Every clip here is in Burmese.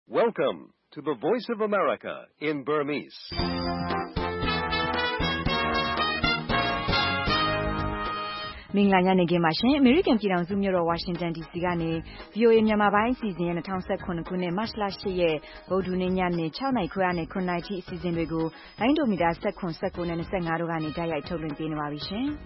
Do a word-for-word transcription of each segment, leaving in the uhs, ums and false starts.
Welcome to the Voice of America in Burmese. ။မင်္ဂလာညနေခင်းပါရှင်။ American ပြည်ထောင်စုမြို့တော် Washington ဒီ စီ ကနေ V O A မြန်မာပိုင်းအစီအစဉ်ရဲ့၂၀၁၇ခုနှစ်မတ်လ၈ရက်ဗုဒ္ဓဟူးနေ့ညနေ၆နာရီခွဲကနေ၇နာရီထိအစီအစဉ်တွေကိုလိုင်းဒိုမီတာ၁၇ ၁၉နဲ့၂၅တို့ကနေတိုက်ရိုက်ထုတ်လွှင့်ပေးနေပါပြီရှင်။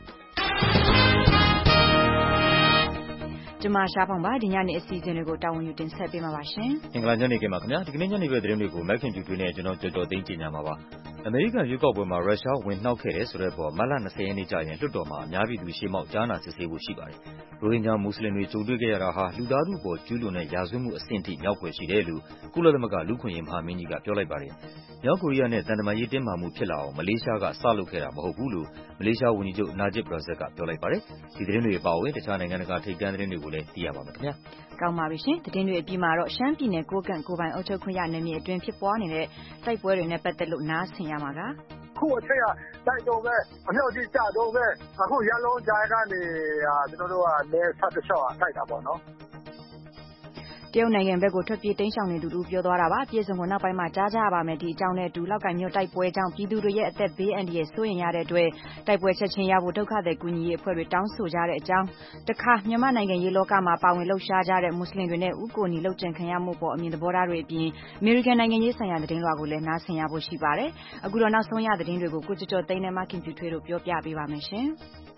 ကျမရှားဖောင်ပါဒီညနေအစီအစဉ်တွေကိုတာဝန်ယူတင်ဆက်ပေးမှာပါရှင်။မင်္ဂလာညနေခင်းပါခင်ဗျာ။ဒီကနေ့ညနေပဲသတင်းတွေကိုမက်ခင်ပြူတွေနဲ့ကျွန်တော်ကြော်ကြော်သိန်းကြီးညာမှာပါ။အမေရိကန်ရွေးကောက်ပွဲမှာရုရှားဝင်နှောက်ခဲ့တယ်ဆိုတဲ့ပေါ်မတ်လ၂၀ရက်နေ့ကျရင်လွှတ်တော်မှာအများပြည်သူရှေ့မှောက်ကြားနာစစ်ဆေးဖို့ရှိပါတယ်။ရိုဟင်ဂျာမွတ်စလင်တွေကြုံတွေ့ခဲ့ရတာဟာလူသားထုပေါ်ကျူးလွန်တဲ့ရာဇဝတ်မှုအဆင့်ထိမြောက်ဖွယ်ရှိတယ်လို့ကုလသမဂ္ဂလူ့ခွင့်ရေးမဟာမင်းကြီးကပြောလိုက်ပါတယ်။မြောက်ကိုရီးယားနဲ့တန်တမာရေးတင်းမာမှုဖြစ်လာအောင်မလေးရှားကစလုပ်ခဲ့တာမဟုတ်ဘူးလို့မလေးရှားဝန်ကြီးချုပ်နာဂျစ်ဘရာဇက်ကပြောလိုက်ပါတယ်။ဒီသတင်းတွေအပါအဝင်တခြားနိုင်ငံတကာထိပ်တန်းသတင်းတွေကိုလည်းသိရပါမယ်ခင်ဗျာ။ကောင်းပါပြီရှင်။သတင်းတွေအပြီးမှာတော့ရှမ်းပြည်နယ်ကိုကန့်ကိုပိုင်အုပ်ချုပ်ခွင့်ရနယ်မြေအတွင်းဖြစ်ပွားနေတဲ့တိုက်ပွဲတွေနဲ့ပတ်သက်လို့နားဆင်ရမှာကခုအထက်ကတိုက်တုံးပဲအမြောက်ကြီးကြတုံးပဲအခုရလုံးကြားကနေကျွန်တော်တို့ကလဲဆက်တစ်လျှောက်တိုက်တာပေါ့နော်တရုတ်နိုင်ငံဘက်ကိုထွက်ပြေးတိမ်းရှောင်နေသူတို့ပြောသွားတာပါပြည်စုံကိုနောက်ပိုင်းမှာကြားကြရပါမယ်ဒီအကြောင်းနဲ့အတူလောက်ကိုင်မြို့တိုက်ပွဲကြောင့်ပြည်သူတွေရဲ့အသက်ဘေးအန္တရာယ်စိုးရိမ်ရတဲ့အတွက်တိုက်ပွဲချက်ချင်းရဖို့ဒုက္ခသည်ကူညီရေးအဖွဲ့တွေတောင်းဆိုကြတဲ့အကြောင်းတခါမြန်မာနိုင်ငံရေးလောကမှာပါဝင်လှုပ်ရှားကြတဲ့မွတ်စလင်တွေနဲ့ဥကိုနီလှုပ်ကြံခံရမှုပေါ်အမြင်သဘောထားတွေအပြင်အမေရိကန်နိုင်ငံရေးဆိုင်ရာသတင်းလွှာကိုလည်းနားဆင်ရဖို့ရှိပါတယ်အခုတော့နောက်ဆုံးရသတင်းတွေကိုကိုကျော်ကျော်သိန်းနဲ့မခင်ဖြူထွေးတို့ပြောပြပေးပါမယ်ရှင်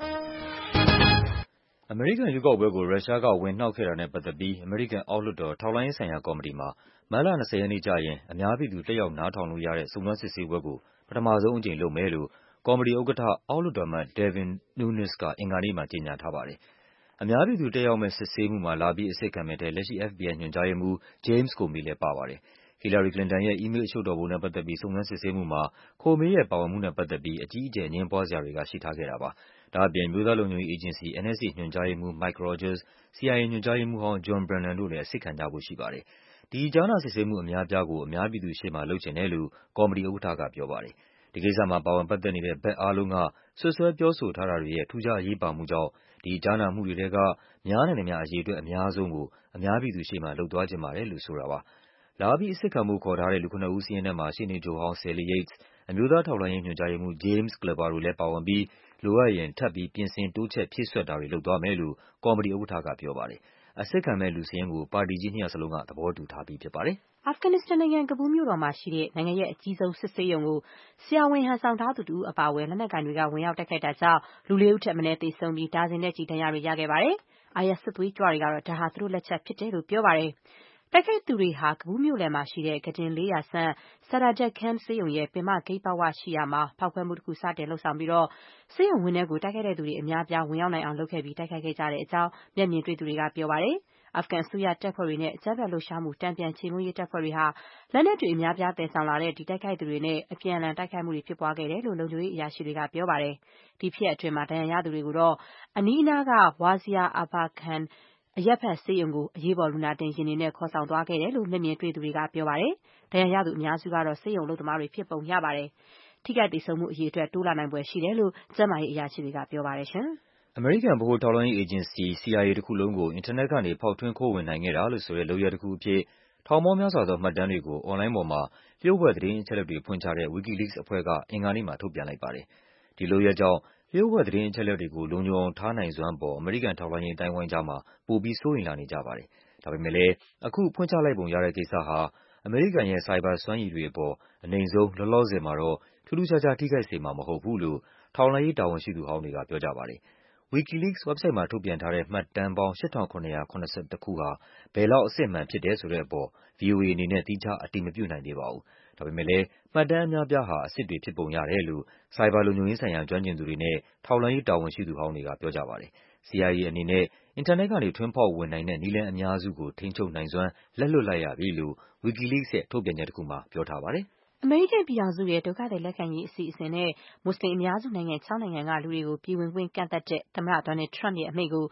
အမေရိကန်ရွေးကောက်ပွဲကိုရုရှားကဝင်နှောက်ခဲ့တာနဲ့ပတ်သက်ပြီးအမေရိကန်အောက်လွှတ်တော်ထောက်လှမ်းရေးဆိုင်ရာကော်မတီမှာမတ်လ၂၀ရက်နေ့ကျရင်အများပြည်သူတက်ရောက်နားထောင်လို့ရတဲ့စုံစမ်းစစ်ဆေးပွဲကိုပထမဆုံးအကြိမ်လုပ်မယ်လို့ကော်မတီဥက္ကဋ္ဌအောက်လွှတ်တော်အမတ် Devin Nunes ကအင်္ဂါနေ့မှာကြေညာထားပါတယ်။အများပြည်သူတက်ရောက်မဲ့စစ်ဆေးမှုမှာလာပြီးအစစ်ခံမဲ့တဲ့လက်ရှိ F B I ညွှန်ကြားရေးမှူး James Comey လည်းပါပါတယ်။ Hillary Clinton ရဲ့ အီးမေးလ်အရှုပ်တော်ပုံနဲ့ပတ်သက်ပြီးစုံစမ်းစစ်ဆေးမှုမှာ Comey ရဲ့ပါဝင်မှုနဲ့ပတ်သက်ပြီးအကြီးအကျယ်အငြင်းပွားစရာတွေကရှိထားခဲ့တာပါ။ဒါ့အပြင်အမျိုးသားလုံခြုံရေးအေဂျင်စီ N S A ညွှန်ကြားရေးမှူး Mike Rogers, C I A ညွှန်ကြားရေးမှူးဟောင်း John Brennan တို့လည်းအစစ်ခံကြဖို့ရှိပါတယ်။ဒီကြားနာစစ်ဆေးမှုအများအပြားကိုအများပြည်သူရှေ့မှာလုပ်ချင်တယ်လို့ကော်မတီဥက္ကဋ္ဌကပြောပါတယ်။ဒီကိစ္စမှာပါဝင်ပတ်သက်နေတဲ့ဘက်အားလုံးကစွပ်စွဲပြောဆိုထားတာတွေရဲ့ထူးခြားအရေးပါမှုကြောင့်ဒီကြားနာမှုတွေထဲကများနိုင်သမျှအရေအတွက်အများဆုံးကိုအများပြည်သူရှေ့မှာလုပ်သွားချင်ပါတယ်လို့ဆိုတာပါ။လာပြီးအစစ်ခံဖို့ခေါ်ထားတဲ့လူခုနစ်ဦးစာရင်းထဲမှာရှေ့နေချုပ်ဟောင်း Sally Yates, အမျိုးသားထောက်လှမ်းရေးညွှန်ကြားရေးမှူး James Clapper တို့လည်းပါဝင်ပြီးလိုအပ်ရင်ထပ်ပြီးပြင်ဆင်တိုးချဲ့ဖြည့်စွက်တာတွေလုပ်သွားမယ်လို့ကော်မတီဥက္ကဋ္ဌကပြောပါတယ်။အစစ်ခံမဲ့လူစာရင်းကိုပါတီကြီးနှစ်ရပ်စလုံးကသဘောတူထားပြီးဖြစ်ပါတယ်။အာဖဂန်နစ္စတန်နိုင်ငံကဘူးမြို့တော်မှာရှိတဲ့နိုင်ငံရဲ့အကြီးဆုံးစစ်ဆေးရုံကိုဆရာဝန်ဟန်ဆောင်ထားသူတူအပါအဝင်လက်နက်ကိုင်တွေကဝင်ရောက်တိုက်ခိုက်တာကြောင့်လူလေးဦးထက်မနည်းသေဆုံးပြီးဒါဇင်နဲ့ချီဒဏ်ရာတွေရခဲ့ပါတယ်။ IS စစ်သွေးကြွတွေကတော့ဒါဟာသူတို့လက်ချက်ဖြစ်တယ်လို့ပြောပါတယ်။တိုက်ခိုက်သူတွေဟာကဘူးမြို့လယ်မှာရှိတဲ့ကုတင်လေးရာဆန့် Saadat Khan ဆေးရုံရဲ့ပင်မဂိတ်ပေါက်ဝရှိရာမှာဖောက်ခွဲမှုတစ်ခုစတင်လုပ်ဆောင်ပြီးတော့ဆေးရုံဝင်းထဲကိုတိုက်ခိုက်တဲ့သူတွေအများအပြားဝင်ရောက်နိုင်အောင်လုပ်ခဲ့ပြီးတိုက်ခိုက်ခဲ့ကြတဲ့အကြောင်းမျက်မြင်တွေ့သူတွေကပြောပါတယ်။အာဖဂန်အစိုးရတပ်ဖွဲ့တွေနဲ့အကြမ်းဖက်လှုပ်ရှားမှုတန်ပြန်ချေမှုန်းရေးတပ်ဖွဲ့တွေဟာလက်နက်တွေအများအပြားတည်ဆောင်လာတဲ့ဒီတိုက်ခိုက်သူတွေနဲ့အပြန်အလှန်တိုက်ခိုက်မှုတွေဖြစ်ပွားခဲ့တယ်လို့လုံခြုံရေးအရာရှိတွေကပြောပါတယ်။ဒီဖြစ်ရပ်အတွင်းမှာဒဏ်ရာရသူတွေကိုတော့အနီးအနားက Wazir Aba Khanအရပ်ဖက်ဆေးရုံကိုအရေးပေါ်လူနာတင်ယာဉ်တွေနဲ့ခေါ်ဆောင်သွားခဲ့တယ်လို့မျက်မြင်တွေ့သူတွေကပြောပါတယ်။ဒဏ်ရာရသူအများစုကတော့ဆေးရုံအလုပ်သမားတွေဖြစ်ပုံရပါတယ်။ထိခိုက်သေဆုံးမှုအရေအတွက်တိုးလာနိုင်ဖွယ်ရှိတယ်လို့ကျန်းမာရေးအရာရှိတွေကပြောပါတယ်ရှင်။အမေရိကန်ဗဟိုထောက်လှမ်းရေးအေဂျင်စီ C I A တခုလုံးကိုအင်တာနက်ကနေဖောက်ထွင်းခိုးဝင်နိုင်ခဲ့တာလို့ဆိုတဲ့လုပ်ရပ်တစ်ခုအဖြစ်ထောင်ပေါင်းများစွာသောမှတ်တမ်းတွေကိုအွန်လိုင်းပေါ်မှာလျှို့ဝှက်သတင်းအချက်အလက်တွေဖွင့်ချတဲ့ WikiLeaks အဖွဲ့ကအင်္ဂါနေ့မှာထုတ်ပြန်လိုက်ပါတယ်။ဒီလုပ်ရပ်ကြောင့်လျှို့ဝှက်သတင်းအချက်အလက်တွေကိုလုံခြုံအောင်ထားနိုင်စွမ်းအပေါ်အမေရိကန်ထောက်လှမ်းရေးအသိုင်းအဝိုင်းကြားမှာပိုပြီးစိုးရိမ်လာနေကြပါတယ်။ဒါပေမဲ့လည်းအခုဖွင့်ချလိုက်ပုံရတဲ့ကိစ္စဟာအမေရိကန်ရဲ့ဆိုင်ဘာစွမ်းရည်တွေအပေါ်အနိမ့်ဆုံးလောလောဆယ်မှာတော့ထူးထူးခြားခြားထိခိုက်စေမှာမဟုတ်ဘူးလို့ထောက်လှမ်းရေးတာဝန်ရှိသူဟောင်းတွေကပြောကြပါတယ်။ WikiLeaks ဝက်ဘ်ဆိုက်မှာထုတ်ပြန်ထားတဲ့မှတ်တမ်းပေါင်း ၈ထောင်ခုနှစ်ရာခုနစ်ဆယ့်တစ် ခုဟာဘယ်လောက်အစစ်အမှန်ဖြစ်တယ်ဆိုတဲ့အပေါ် ဗွီအိုအေအနေနဲ့သီးခြားအတည်မပြုနိုင်သေးပါဘူး။ဒါပေမဲ့လည်းမှတ်တမ်းအများအပြားဟာအစစ်တွေဖြစ်ပုံရတယ်လို့ဆိုင်ဘာလုံခြုံရေးဆိုင်ရာကျွမ်းကျင်သူတွေနဲ့ထောက်လှမ်းရေးတာဝန်ရှိသူဟောင်းတွေကပြောကြပါတယ်။ C I A အနေနဲ့အင်တာနက်ကနေထွင်းဖောက်ဝင်နိုင်တဲ့နည်းလမ်းအများစုကိုထိန်းချုပ်နိုင်စွမ်းလက်လွတ်လိုက်ရပြီလို့ WikiLeaks ရဲ့ထုတ်ပြန်ချက်တစ်ခုမှာပြောထားပါတယ်။အမေရိကန်ပြည်ထောင်စုရဲ့ဒုက္ခသည်လက်ခံရေးအစီအစဉ်နဲ့မွတ်စလင်အများစုနိုင်ငံခြောက်နိုင်ငံကလူတွေကိုပြည်ဝင်ခွင့်ကန့်သတ်တဲ့သမ္မတ Donald Trump ရဲ့အမိန့်ကို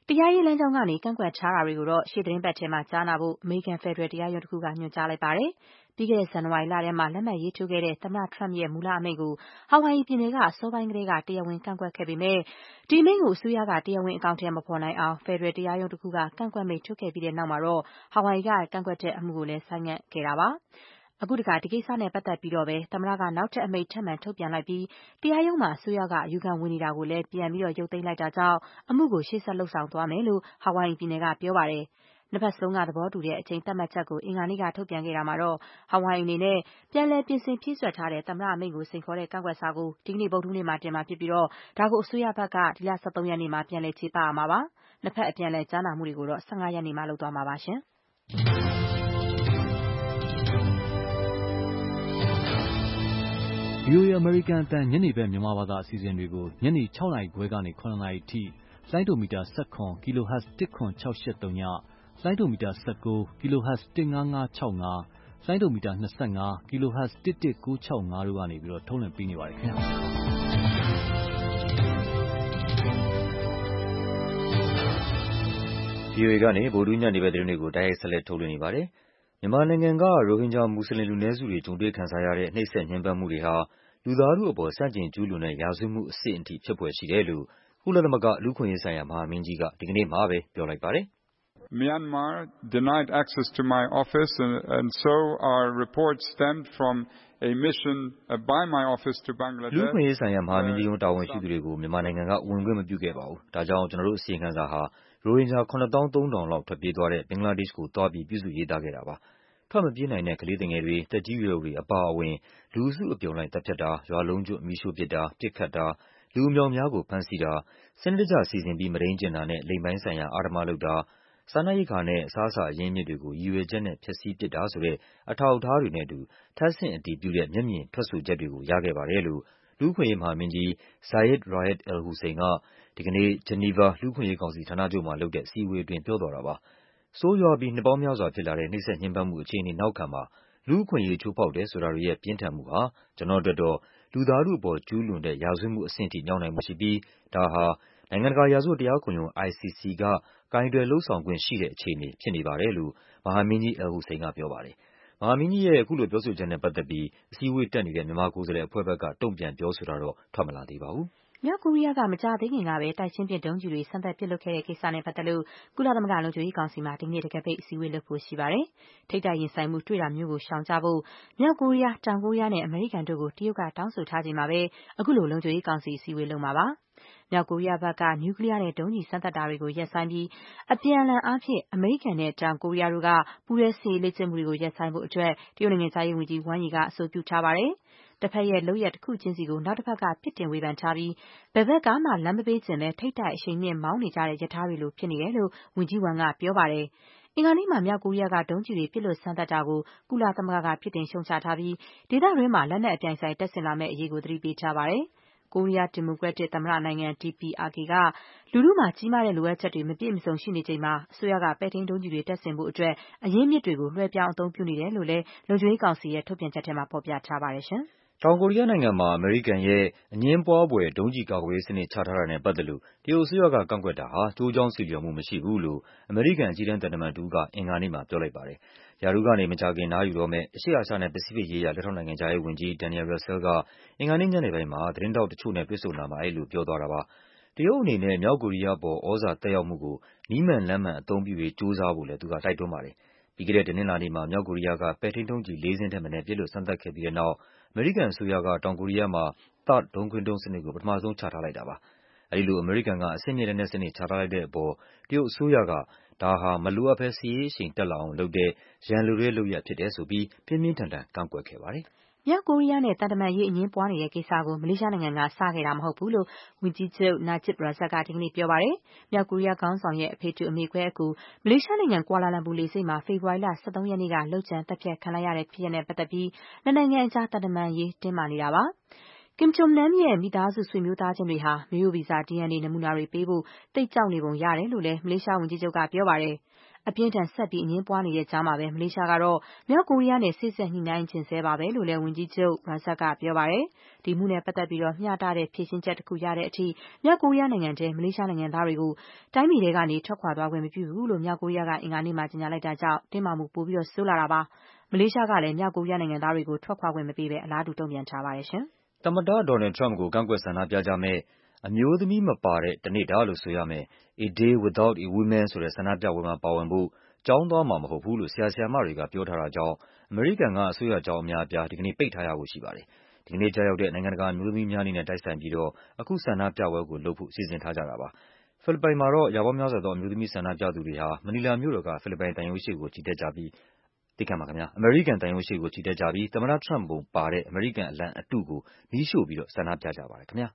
တရားရေးလမ်းကြောင်းကနေကန့်ကွက်ထားတာတွေကိုတော့ရှေ့သတင်းပတ်ထဲမှာကြားနာဖို့အမေရိကန်ဖက်ဒရယ်တရားရုံးတစ်ခုကညွှန်ကြားလိုက်ပါတယ်။ပြီးခဲ့တဲ့ဇန်နဝါရီလထဲမှာလက်မှတ်ရေးထိုးခဲ့တဲ့သမ္မတထရမ့်ရဲ့မူလအမိန့်ကိုဟာဝိုင်ယီပြည်နယ်ကအစောပိုင်းကတည်းကတရားဝင်ကန့်ကွက်ခဲ့ပေမဲ့ဒီအမိန့်ကိုအစိုးရကတရားဝင်အကောင့်ထဲမဖော်နိုင်အောင်ဖက်ဒရယ်တရားရုံးတစ်ခုကကန့်ကွက်မိန့်ထုတ်ခဲ့ပြီးတဲ့နောက်မှာတော့ဟာဝိုင်ယီကကန့်ကွက်တဲ့အမှုကိုလည်းဆိုင်းငံ့ခဲ့တာပါ။အခုတခါဒီကိစ္စနဲ့ပတ်သက်ပြီးတော့ပဲသမ္မတကနောက်ထပ်အမိန့်ထပ်မံထုတ်ပြန်လိုက်ပြီးတရားရုံးမှာအစိုးရကအယူခံဝင်နေတာကိုလည်းပြန်ပြီးတော့ရုပ်သိမ်းလိုက်တာကြောင့်အမှုကိုရှေ့ဆက်လှုပ်ဆောင်သွားမယ်လို့ဟာဝိုင်ယီပြည်နယ်ကပြောပါတယ်။နှစ်ဖက်စလုံးကသဘောတူတဲ့အချိန်သတ်မှတ်ချက်ကိုအင်္ဂါနေ့ကထုတ်ပြန်ခဲ့တာမှာတော့ဟာဝိုင်ယီအနေနဲ့ပြန်လည်ပြင်ဆင်ဖြည့်စွက်ထားတဲ့သမ္မတအမိန့်ကိုစိန်ခေါ်တဲ့ကန့်ကွက်စာကိုဒီကနေ့ဗုဒ္ဓဟူးနေ့မှာတင်မှာဖြစ်ပြီးတော့ဒါကိုအစိုးရဘက်ကဒီလ၁၃ရက်နေ့မှာပြန်လည်ချေပရမှာပါ။နှစ်ဖက်အပြန်လည်ကြားနာမှုတွေကိုတော့၁၅ရက်နေ့မှာလုပ်သွားမှာပါရှင်။ဗွီအိုအေ အမေရိကန်အသံညနေဘက်မြန်မာဘာသာအစီအစဉ်တွေကိုညနေ၆နာရီခွဲကနေ၇နာရီထိလိုင်းဒိုမီတာ၁၇ kHz ၁ခွန်၆၈၃ညလိုင်းဒိုမီတာ၁၉ kHz ၁၅၅၆၅လိုင်းဒိုမီတာ၂၅ kHz ၁၁၉၆၅တို့ကနေပြီးတော့ထုတ်လွှင့်ပေးနေပါတယ်ခင်ဗျာဗွီအိုအေကနေဗုဒ္ဓညနေဘက်သတင်းတွေကိုတိုက်ရိုက်ဆက်လက်ထုတ်လွှင့်နေပါတယ်မြန်မာနိုင်ငံကရိုဟင်ဂျာမွတ်စလင်လူနည်းစုတွေကြုံတွေ့ခံစားရတဲ့နှိပ်စက်ညှဉ်းပန်းမှုတွေဟာလူသားထုအပေါ်ဆန့်ကျင်ကျူးလွန်တဲ့ရာဇဝတ်မှုအဆင့်အထိဖြစ်ပွယ်ရှိတယ်လို့ကုလသမဂ္ဂလူ့အခွင့်အရေးဆိုင်ရာမဟာမင်းကြီးကဒီကနေ့မှာပဲပြောလိုက်ပါတယ်။ Myanmar denied access to my office and, and so our report stemmed from a mission by my office to Bangladesh လူ့အခွင့်အရေးဆိုင်ရာမဟာမင်းကြီးရုံးတာဝန်ရှိသူတွေကိုမြန်မာနိုင်ငံကဝင်ခွင့်မပြုခဲ့ပါဘူး။ဒါကြောင့်ကျွန်တော်တို့အစီရင်ခံစာဟာရိုဟင်ဂျာခုနှစ်သောင်းသုံးထောင်လောက်ထွက်ပြေးသွားတဲ့ဘင်္ဂလားဒေ့ရှ်ကိုသွားပြီးပြုစုရေးသားခဲ့တာပါ။ထွက်မပြေးနိုင်တဲ့ကလေးသူငယ်တွေ၊သက်ကြီးရွယ်အိုတွေအပါအဝင်လူအစုအပြုံလိုက်သတ်ဖြတ်တာ၊ရွာလုံးကျွတ်မီးရှို့ပစ်တာ၊ပစ်ခတ်တာ၊လူအမြောက်အများကိုဖမ်းဆီးတာ၊စနစ်တကျစီစဉ်ပြီးမုဒိန်းကျင့်တာနဲ့လိင်ပိုင်းဆိုင်ရာအဓမ္မလုပ်တာ၊စားနပ်ရိက္ခာနဲ့အစားအစာအရင်းအမြစ်တွေကိုရည်ရွယ်ချက်နဲ့ဖျက်ဆီးပစ်တာဆိုတဲ့အထောက်အထားတွေနဲ့အတူထပ်ဆင့်အတည်ပြုတဲ့မျက်မြင်ထွက်ဆိုချက်တွေကိုရခဲ့ပါတယ်လို့လူ့အခွင့်အရေးမဟာမင်းကြီး Zeid Ra'ad al-Hussein ကဒီကနေ့ဂျနီဗာလူ့အခွင့်အရေးကောင်စီဌာနချုပ်မှာလုပ်တဲ့အစည်းအဝေးအတွင်းပြောသွားတာပါ။ဆိုးရွားပြီးနှစ်ပေါင်းများစွာဖြစ်လာတဲ့နှိပ်စက်ညှဉ်းပန်းမှုအခြေအနေနောက်ခံမှာလူ့အခွင့်အရေးချိုးဖောက်တယ်ဆိုတာတွေရဲ့ပြင်းထန်မှုဟာကျွန်တော်အတွက်တော့လူသားထုအပေါ်ကျူးလွန်တဲ့ရာဇဝတ်မှုအဆင့်ထိရောက်နိုင်မှုရှိပြီးဒါဟာနိုင်ငံတကာရာဇဝတ်တရားခုံရုံး I C C ကကိုင်တွယ်လုပ်ဆောင်ခွင့်ရှိတဲ့အခြေအနေဖြစ်နေပါတယ်လို့မဟာမင်းကြီး al-Hussein ကပြောပါတယ်။မဟာမင်းကြီးရဲ့အခုလိုပြောဆိုချက်နဲ့ပတ်သက်ပြီးအစည်းအဝေးတက်နေတဲ့မြန်မာကိုယ်စားလှယ်အဖွဲ့ဘက်ကတုံ့ပြန်ပြောဆိုတာတော့ထွက်မလာသေးပါဘူး။မြောက်ကိုရီးယားကမကြာသေးခင်ကပဲတိုက်ချင်းပစ်ဒုံးကျည်တွေစမ်းသပ်ပစ်လွှတ်ခဲ့တဲ့ကိစ္စနဲ့ပတ်သက်လို့ကုလသမဂ္ဂလုံခြုံရေးကောင်စီမှာဒီကနေ့တံခါးပိတ်အစည်းအဝေးလုပ်ဖို့ရှိပါတယ်။ထိပ်တိုက်ရင်ဆိုင်မှုတွေ့တာမျိုးကိုရှောင်ကြဖို့မြောက်ကိုရီးယား၊တောင်ကိုရီးယားနဲ့အမေရိကန်တို့ကိုတရုတ်ကတောင်းဆိုထားချိန်မှာပဲအခုလိုလုံခြုံရေးကောင်စီအစည်းအဝေးလုပ်မှာပါ။မြောက်ကိုရီးယားဘက်ကနျူကလ িয়ার နဲ့ဒုံးကျည်စမ်းသပ်တာတွေကိုရပ်ဆိုင်းပြီးအပြန်အလှန်အားဖြင့်အမေရိကန်နဲ့တောင်ကိုရီးယားတို့ကပူးတွဲစစ်ရေးလေ့ကျင့်မှုတွေကိုရပ်ဆိုင်းဖို့အတွက်တရုတ်နိုင်ငံခြားရေးဝန်ကြီးဝမ်ယီကအဆိုပြုထားပါတယ်။တစ်ဖက်ရဲ့လုပ်ရပ်တစ်ခုချင်းစီကိုနောက်တစ်ဖက်ကပြစ်တင်ဝေဖန်ထားပြီးဘယ်ဘက်ကမှလမ်းမပေးချင်ပဲထိပ်တိုက်အရှိန်မြင့်မောင်းနေကြတဲ့ရထားတွေလိုဖြစ်နေတယ်လို့ဝန်ကြီးဝမ်ကပြောပါတယ်။အင်္ဂါနေ့မှာမြောက်ကိုရီးယားကဒုံးကျည်တွေပစ်လွှတ်စမ်းသပ်တာကိုကုလသမဂ္ဂကပြစ်တင်ရှုတ်ချထားပြီးဒေသတွင်းမှာလက်နက်အပြိုင်ဆိုင်တပ်ဆင်လာမယ့်အရေးကိုသတိပေးထားပါတယ်။ကိုရီးယားဒီမိုကရက်တစ်သမ္မတနိုင်ငံ D P R K ကလူထုမှာကြီးမားတဲ့လိုအပ်ချက်တွေမပြည့်မစုံရှိနေချိန်မှာအစိုးရကပဲ့ထိန်းဒုံးကျည်တွေတပ်ဆင်ဖို့အတွက်အရင်းအမြစ်တွေကိုလွှဲပြောင်းအသုံးပြုနေတယ်လို့လည်းလုံခြုံရေးကောင်စီရဲ့ထုတ်ပြန်ချက်ထဲမှာဖော်ပြထားပါတယ်ရှင်။တောင်ကိုရီးယားနိုင်ငံမှာအမေရိကန်ရဲ့အငြင်းပွားဖွယ်ဒုံးကျည်ကာကွယ်ရေးစနစ်ချထားတာနဲ့ပတ်သက်လို့တရုတ်အစိုးရကကန့်ကွက်တာဟာကျိုးကြောင်းဆီလျော်မှုမရှိဘူးလို့အမေရိကန်အကြီးတန်းသံတမန်တဦးကအင်္ဂါနေ့မှာပြောလိုက်ပါတယ်။ရာထူးကနေမကြာခင်နားယူတော့မယ့်အရှေ့အာရှနဲ့ပစိဖိတ်ရေးရာလက်ထောက်နိုင်ငံခြားရေးဝန်ကြီး Daniel Russel ကအင်္ဂါနေ့ညနေပိုင်းမှာသတင်းထောက်တချို့နဲ့တွေ့ဆုံတာမှာအဲဒီလိုပြောသွားတာပါ။တရုတ်အနေနဲ့မြောက်ကိုရီးယားအပေါ်သြဇာသက်ရောက်မှုကိုနည်းမှန်လမ်းမှန်အသုံးပြုရေးကြိုးစားဖို့လည်းသူကတိုက်တွန်းပါတယ်။ပြီးခဲ့တဲ့တနင်္လာနေ့မှာမြောက်ကိုရီးယားကပဲ့ထိန်းဒုံးကျည်လေးစင်းထက်မနည်းပစ်လွှတ်စမ်းသပ်ခဲ့ပြီးတဲ့နောက်အမေရိကန်အစိုးရကတောင်ကိုရီးယားမှာ THAAD ဒုံးခွင်းဒုံးစနစ်ကိုပထမဆုံးချထားလိုက်တာပါ။အဲဒီလိုအမေရိကန်ကအဆင့်မြင့်လက်နက်စနစ်ချထားလိုက်တဲ့အပေါ်တရုတ်အစိုးရကဒါဟာမလိုအပ်ဘဲစစ်ရေးအရှိန်တက်လာအောင်လုပ်တဲ့ရန်လိုတဲ့လုပ်ရပ်ဖြစ်တယ်ဆိုပြီးပြင်းပြင်းထန်ထန်ကန့်ကွက်ခဲ့ပါတယ်။မြောက်ကိုရီးယားနဲ့တန်တမာရေးအငြင်းပွားနေတဲ့ကိစ္စကိုမလေးရှားနိုင်ငံကစခဲ့တာမဟုတ်ဘူးလို့ဝန်ကြီးချုပ် Najib Razak ကဒီကနေ့ပြောပါတယ်။မြောက်ကိုရီးယားခေါင်းဆောင်ရဲ့အဖေတူအမေခွဲအကူမလေးရှားနိုင်ငံကွာလာလမ်ပူလေဆိပ်မှာဖေဖော်ဝါရီလ၁၃ရက်နေ့ကလုပ်ကြံသတ်ဖြတ်ခံလိုက်ရတဲ့ဖြစ်ရပ်နဲ့ပတ်သက်ပြီးနှစ်နိုင်ငံအကြားတန်တမာရေးတင်းမာနေတာပါ။ Kim Jong Nam ရဲ့မိသားစုဆွေမျိုးသားချင်းတွေဟာမျိုးရိုးဗီဇ D N A နမူနာတွေပေးဖို့သိပ်ကြောက်နေပုံရတယ်လို့လည်းမလေးရှားဝန်ကြီးချုပ်ကပြောပါတယ်။အပြင်းထန်ဆက်ပြီးအငင်းပွားနေတဲ့ကြားမှာပဲမလေးရှားကတော့မြောက်ကိုရီးယားနဲ့စေ့စပ်ညှိနှိုင်းခြင်းဆဲပါပဲလို့လည်းဝန်ကြီးချုပ် Razak ကပြောပါတယ်။ဒီမှုနဲ့ပတ်သက်ပြီးမျှတတဲ့ဖြေရှင်းချက်တစ်ခုရတဲ့အထိမြောက်ကိုရီးယားနိုင်ငံထဲမလေးရှားနိုင်ငံသားတွေကိုတိုင်းပြည်ထဲကနေထွက်ခွာသွားခွင့်မပြုဘူးလို့မြောက်ကိုရီးယားကအင်္ဂါနေ့မှာကြေညာလိုက်တာကြောင့်တင်းမာမှုပိုပြီးဆိုးလာတာပါ။မလေးရှားကလည်းမြောက်ကိုရီးယားနိုင်ငံသားတွေကိုထွက်ခွာခွင့်မပေးဘဲအလားတူတုံ့ပြန်ထားပါတယ်ရှင်။သမ္မတဒေါ်နယ်ထရမ့်ကိုကန့်ကွက်ဆန္ဒပြကြမယ့်အမျိုးသမီးမပါတဲ့တနေ့တာလို့ဆိုရမယ် A Day Without a Woman ဆိုတဲ့ဆန္ဒပြပွဲမှာပါဝင်ဖို့ကျောင်းသွားမှာမဟုတ်ဘူးလို့ဆရာဆရာမတွေကပြောထားတာကြောင့်အမေရိကန်ကအစိုးရကျောင်းအများအပြားဒီကနေ့ပိတ်ထားရဖို့ရှိပါတယ်။ဒီကနေ့ကြာရောက်တဲ့နိုင်ငံတကာအမျိုးသမီးများနေ့နဲ့တိုက်ဆိုင်ပြီးတော့အခုဆန္ဒပြပွဲကိုလုပ်ဖို့စီစဉ်ထားကြတာပါ။ဖိလစ်ပိုင်မှာတော့ရာပေါင်းများစွာသောအမျိုးသမီးဆန္ဒပြသူတွေဟာမနီလာမြို့တော်ကဖိလစ်ပိုင်သံရုံးရှေ့ကိုချီတက်ကြပြီးတိတ်ခတ်ပါခင်ဗျာအမေရိကန်တန်ရုံးရှိကိုချီတက်ကြပြီးသမ္မတထရမ့်ပုံပါတဲ့အမေရိကန်အလံအတုကိုမီးရှို့ပြီးတော့ဆန္ဒပြကြပါတယ်ခင်ဗျာ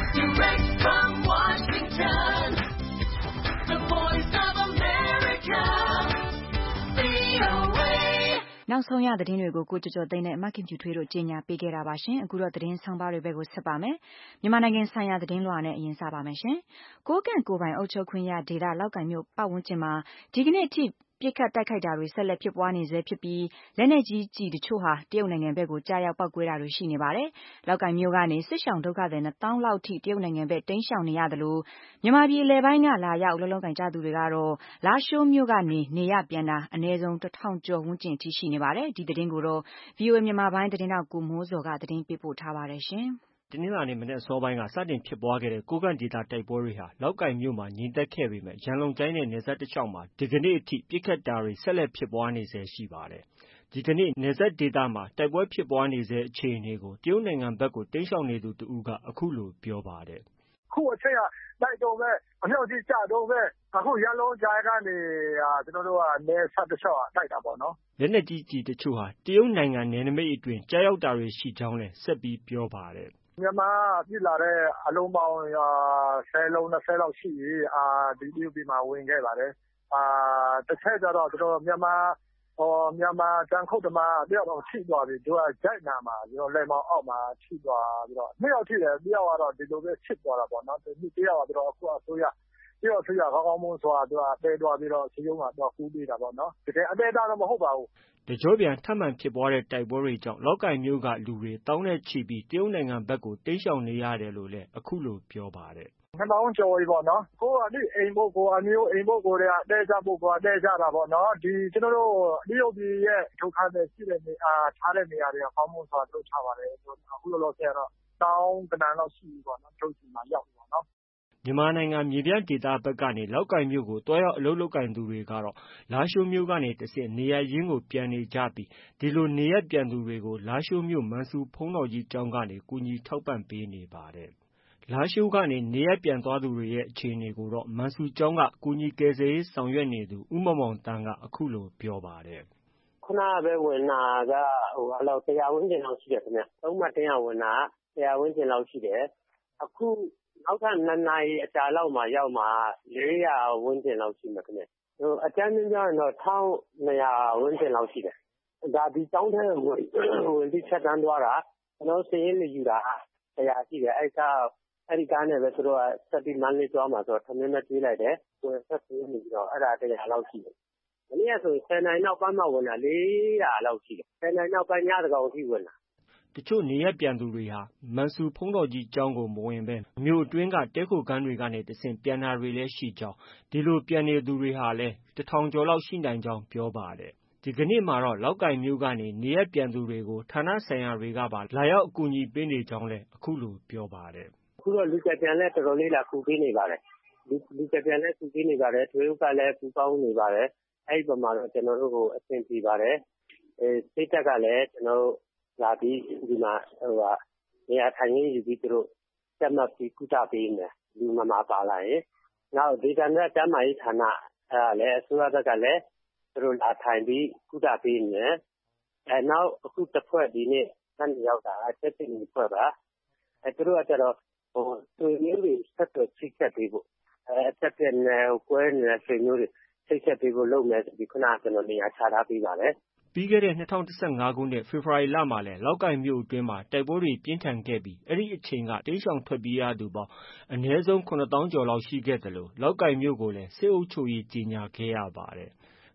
နောက်ဆုံးရသတင်းတွေကိုကိုကျော်ကျော်သိန်းနဲ့မခင်ဖြူထွေးတို့ကြီးညာပေးခဲ့တာပါရှင်အခုတော့သတင်းဆောင်ပါတွေဘက်ကိုဆက်ပါမယ်မြန်မာနိုင်ငံဆိုင်ရာသတင်းလွှာနဲ့အရင်စပါမယ်ရှင်ကိုကန့်ကိုပိုင်အုပ်ချုပ်ခွင့်ရဒေသလောက်ကိုင်မြို့ပတ်ဝန်းကျင်မှာဒီကနေ့အထိပြစ်ခတ်တိုက်ခိုက်တာတွေဆက်လက်ဖြစ်ပွားနေဆဲဖြစ်ပြီးလက်နက်ကြီးကြီးတချို့ဟာတရုတ်နိုင်ငံဘက်ကိုကြားရောက်ပောက်ကွဲတာတွေရှိနေပါတယ်။လောက်ကိုင်မြို့ကနေစစ်ရှောင်ဒုက္ခသည်နှစ်သောင်းလောက်ထိတရုတ်နိုင်ငံဘက်တိမ်းရှောင်နေရတယ်လို့မြန်မာပြည်လယ်ပိုင်းကလာရောက်လောလောကင်ကြသူတွေကတော့လာရှိုးမြို့ကနေနေရပြန်တာအနည်းဆုံးတစ်ထောင်ကျော်ဝန်းကျင်ထိရှိနေပါတယ်။ဒီသတင်းကိုတော့ ဗီအိုအေ မြန်မာပိုင်းသတင်းတောက်ကိုမိုးစော်ကသတင်းပေးပို့ထားပါတယ်ရှင်။တနင်္လာနေ့မနက်အစောပိုင်းကစတင်ဖြစ်ပွားခဲ့တဲ့ကိုးကန့်ဒေသတိုက်ပွဲတွေဟာလောက်ကိုင်မြို့မှာငြိမ်သက်ခဲ့ပေမဲ့ရန်လုံကျိုင်းနဲ့နယ်စပ်တစ်လျှောက်မှာဒီကနေ့အထိပြစ်ခတ်တာတွေဆက်လက်ဖြစ်ပွားနေဆဲရှိပါတယ်။ဒီကနေ့နယ်စပ်ဒေသမှာတိုက်ပွဲဖြစ်ပွားနေဆဲအခြေအနေကိုတရုတ်နိုင်ငံဘက်ကိုတိမ်းရှောင်နေသူတဦးကအခုလိုပြောပါတယ်။ခုအချိန်ကတိုက်တုံးပဲအမြောက်ကြီးကြတုံးပဲအခုရန်လုံးကြားကနေကျွန်တော်တို့ကနေဆက်တစ်လျှောက်တိုက်တာပေါ့နော်လက်နက်ကြီးကြီးတချို့ဟာတရုတ်နိုင်ငံနယ်နိမိတ်အတွင်းကြားရောက်တာတွေရှိကြောင်းလည်းဆက်ပြီးပြောပါတယ်မြန်မာပြည်လာတဲ့အလုံးပေါင်းဆယ်လုံးနှစ်ဆယ်လောက်ရှိပြီအာဒီဒီပီမှာဝင်ခဲ့ပါတယ်အာတစ်ချက်ကြတော့ကျွန်တော်မြန်မာဟောမြန်မာတန်ခုတ်တမတယောက်တော့ထိသွားပြီသူကဂျိုက်နာမှာကျွန်တော်လက်မောင်းအောက်မှာထိသွားပြီးတော့နှစ်ယောက်ထိတယ်တယောက်ကတော့ဒီလိုပဲချစ်သွားတာပေါ့နော်ဒီတယောက်ကတော့အခုအဆိုးရတယောက်ဆိုရကောင်းကောင်းမွန်စွာသူကတဲသွားပြီးတော့စီယုံကတော့ကူးပေးတာပေါ့နော်တကယ်အတဲတာတော့မဟုတ်ပါဘူးတကြောပြန်ထပ်မံဖြစ်ပွားတဲ့တိုက်ပွဲတွေကြောင့်လောက်ကိုင်မြို့ကလူတွေတောင်းနဲ့ချီပြီးတရုတ်နိုင်ငံဘက်ကိုတိမ်းရှောင်နေရတယ်လို့လည်းအခုလိုပြောပါတယ်နှစ်ပေါင်းကျော်ပြီပေါ့နော်ကိုကဒီအိမ်ဖို့ကိုအမျိုးအိမ်ဖို့ကိုတည်းကတဲကြဖို့ကိုတဲကြတာပေါ့နော်ဒီကျွန်တော်တို့တရုတ်ပြည်ရဲ့ဒုက္ခတွေရှိတဲ့နေရာထားတဲ့နေရာတွေကကောင်းမွန်စွာတို့ထားပါတယ်အခုလောလောဆယ်တော့တောင်းကနန်လောက်ရှိပြီပေါ့နော်တို့ဒီမှာရောက်ပြီပေါ့နော်မြန်မာနိုင်ငံမြေပြန့်ဒေသဘက်ကနေလောက်ကိုင်မြို့ကိုတွားရောက်အလုပ်လုပ်ကိုင်သူတွေကတော့လာရှိုးမြို့ကနေတဆင့်နေရရင်းကိုပြန်နေကြပြီးဒီလိုနေရပြန်သူတွေကိုလာရှိုးမြို့မန်ဆူဖုံးတော်ကြီးကျောင်းကနေကူညီထောက်ပံ့ပေးနေပါတယ်။လာရှိုးကနေနေရပြန်သွားသူတွေရဲ့အခြေအနေကိုတော့မန်ဆူကျောင်းကကူညီကယ်ဆယ်ရေးဆောင်ရွက်နေသူဦးမောင်မောင်တန်းကအခုလိုပြောပါတယ်။ခုနကပဲဝင်လာကဟိုအလောက်တရားဝင်ကျင်လောက်ရှိတယ်ခင်ဗျ။သုံးမှတ်တင်းရဝင်လာတရားဝင်ကျင်လောက်ရှိတယ်။အခုနောက်ထပ်နှစ်နာရီအကြာလောက်မှရောက်မှလေးရာဝန်းကျင်လောက်ရှိမှာခင်ဗျ။ဟိုအကျဉ်းချင်းပြောရင်တော့တစ်ထောင်နှစ်ရာဝန်းကျင်လောက်ရှိတယ်။ဒါဒီတောင်းထဲဝင်ဝင်ပြီးချက်တန်းသွားတာကျွန်တော်စည်ရင်းလေးယူတာတရားရှိတယ်အဲ့ကအဲ့ဒီကားနဲ့ပဲသူတို့ကဆက်ပြီးမန်းလေးသွားမှာဆိုတော့ထမင်းနဲ့ပြေးလိုက်တယ်ဝင်ဆက်ပြီးနေပြီးတော့အဲ့ဒါတရားလောက်ရှိတယ်။မနေ့ကဆိုဆယ်နိုင်နောက်ပိုင်းမှဝင်လာလေးရာလောက်ရှိတယ်။ဆယ်နိုင်နောက်ပိုင်းညတကောင်အထိဝင်လာတချို့နေရပြန်သူတွေဟာမန်ဆူဖုံးတော်ကြီးကျောင်းကိုမဝင်ပဲမြို့အတွင်းကတဲခိုကန်းတွေကနေတဆင့်ပြန်တာတွေလည်းရှိကြောင်းဒီလိုပြန်နေသူတွေဟာလည်းတထောင်ကျော်လောက်ရှိနိုင်ကြောင်းပြောပါတယ်ဒီကနေ့မှာတော့လောက်ကိုင်မြို့ကနေနေရပြန်သူတွေကိုဌာနဆိုင်ရာတွေကပါလာရောက်အကူအညီပေးနေကြောင်းလည်းအခုလိုပြောပါတယ်အခုတော့လူကပြန်လဲတော်တော်လေးလာကူပေးနေပါတယ်လူလူကပြန်လဲကူပေးနေပါတယ်ထွေးဥကလည်းကူပေါင်းနေပါတယ်အဲ့ဒီပုံမှာတော့ကျွန်တော်တို့ကိုအဆင်ပြေပါတယ်အဲစိတ်တက်ကလည်းကျွန်တော်တို့လာပြီးဒီမှာဟိုကနေရာထိုင်ရင်းယူပြီးသူတို့တက်မှတ်ပြီးကုသပေးနေလူမမပါလာရင်နောက်ဒေသနဲ့တမ်းမာရေးဌာနအဲလည်းအစိုးရဘက်ကလည်းသူတို့လာထိုင်ပြီးကုသပေးနေအဲနောက်အခုတစ်ဖွဲ့ဒီနေ့တန်းရောက်တာအချက်တင်ဖွဲ့ပါအဲသူတို့ကကျတော့ဟိုသူမျိုးတွေဆက်တော့ချိတ်ဆက်ပေးဖို့အဲအချက်တင်နဲ့ကွဲနေတဲ့ဆွေမျိုးတွေချိတ်ဆက်ပေးဖို့လုပ်မယ်ဒီခုနကကျွန်တော်နေရာချထားပေးပါတယ်ပြီးခဲ့တဲ့၂၀၁၅ခုနှစ်ဖေဖော်ဝါရီလမှာလည်းလောက်ကိုင်မြို့အတွင်းမှာတိုက်ပွဲတွေပြင်းထန်ခဲ့ပြီးအဲ့ဒီအချိန်ကတိမ်းရှောင်ထွက်ပြေးရသူပေါင်းအနည်းဆုံးခုနှစ်သောင်းကျော်လောက်ရှိခဲ့တယ်လို့လောက်ကိုင်မြို့ကိုလည်းစစ်အုပ်ချုပ်ရေးကြီးညာခဲ့ရပါတယ်။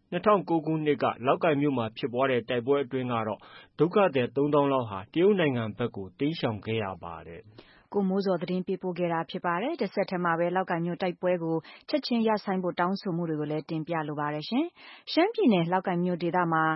၂၀၀၉ခုနှစ်ကလောက်ကိုင်မြို့မှာဖြစ်ပွားတဲ့တိုက်ပွဲအတွင်းကတော့ဒုက္ခသည်သုံးသောင်းလောက်ဟာတရုတ်နိုင်ငံဘက်ကိုတိမ်းရှောင်ခဲ့ရပါတယ်။ကိုမိုးဇော်သတင်းပေးပို့ခဲ့တာဖြစ်ပါတယ်။တစ်ဆက်တည်းမှာပဲလောက်ကိုင်မြို့တိုက်ပွဲကိုချက်ချင်းရပ်ဆိုင်းဖို့တောင်းဆိုမှုတွေကိုလည်းတင်ပြလိုပါတယ်ရှင်။ရှမ်းပြည်နယ်လောက်ကိုင်မြို့ဒေသမှာ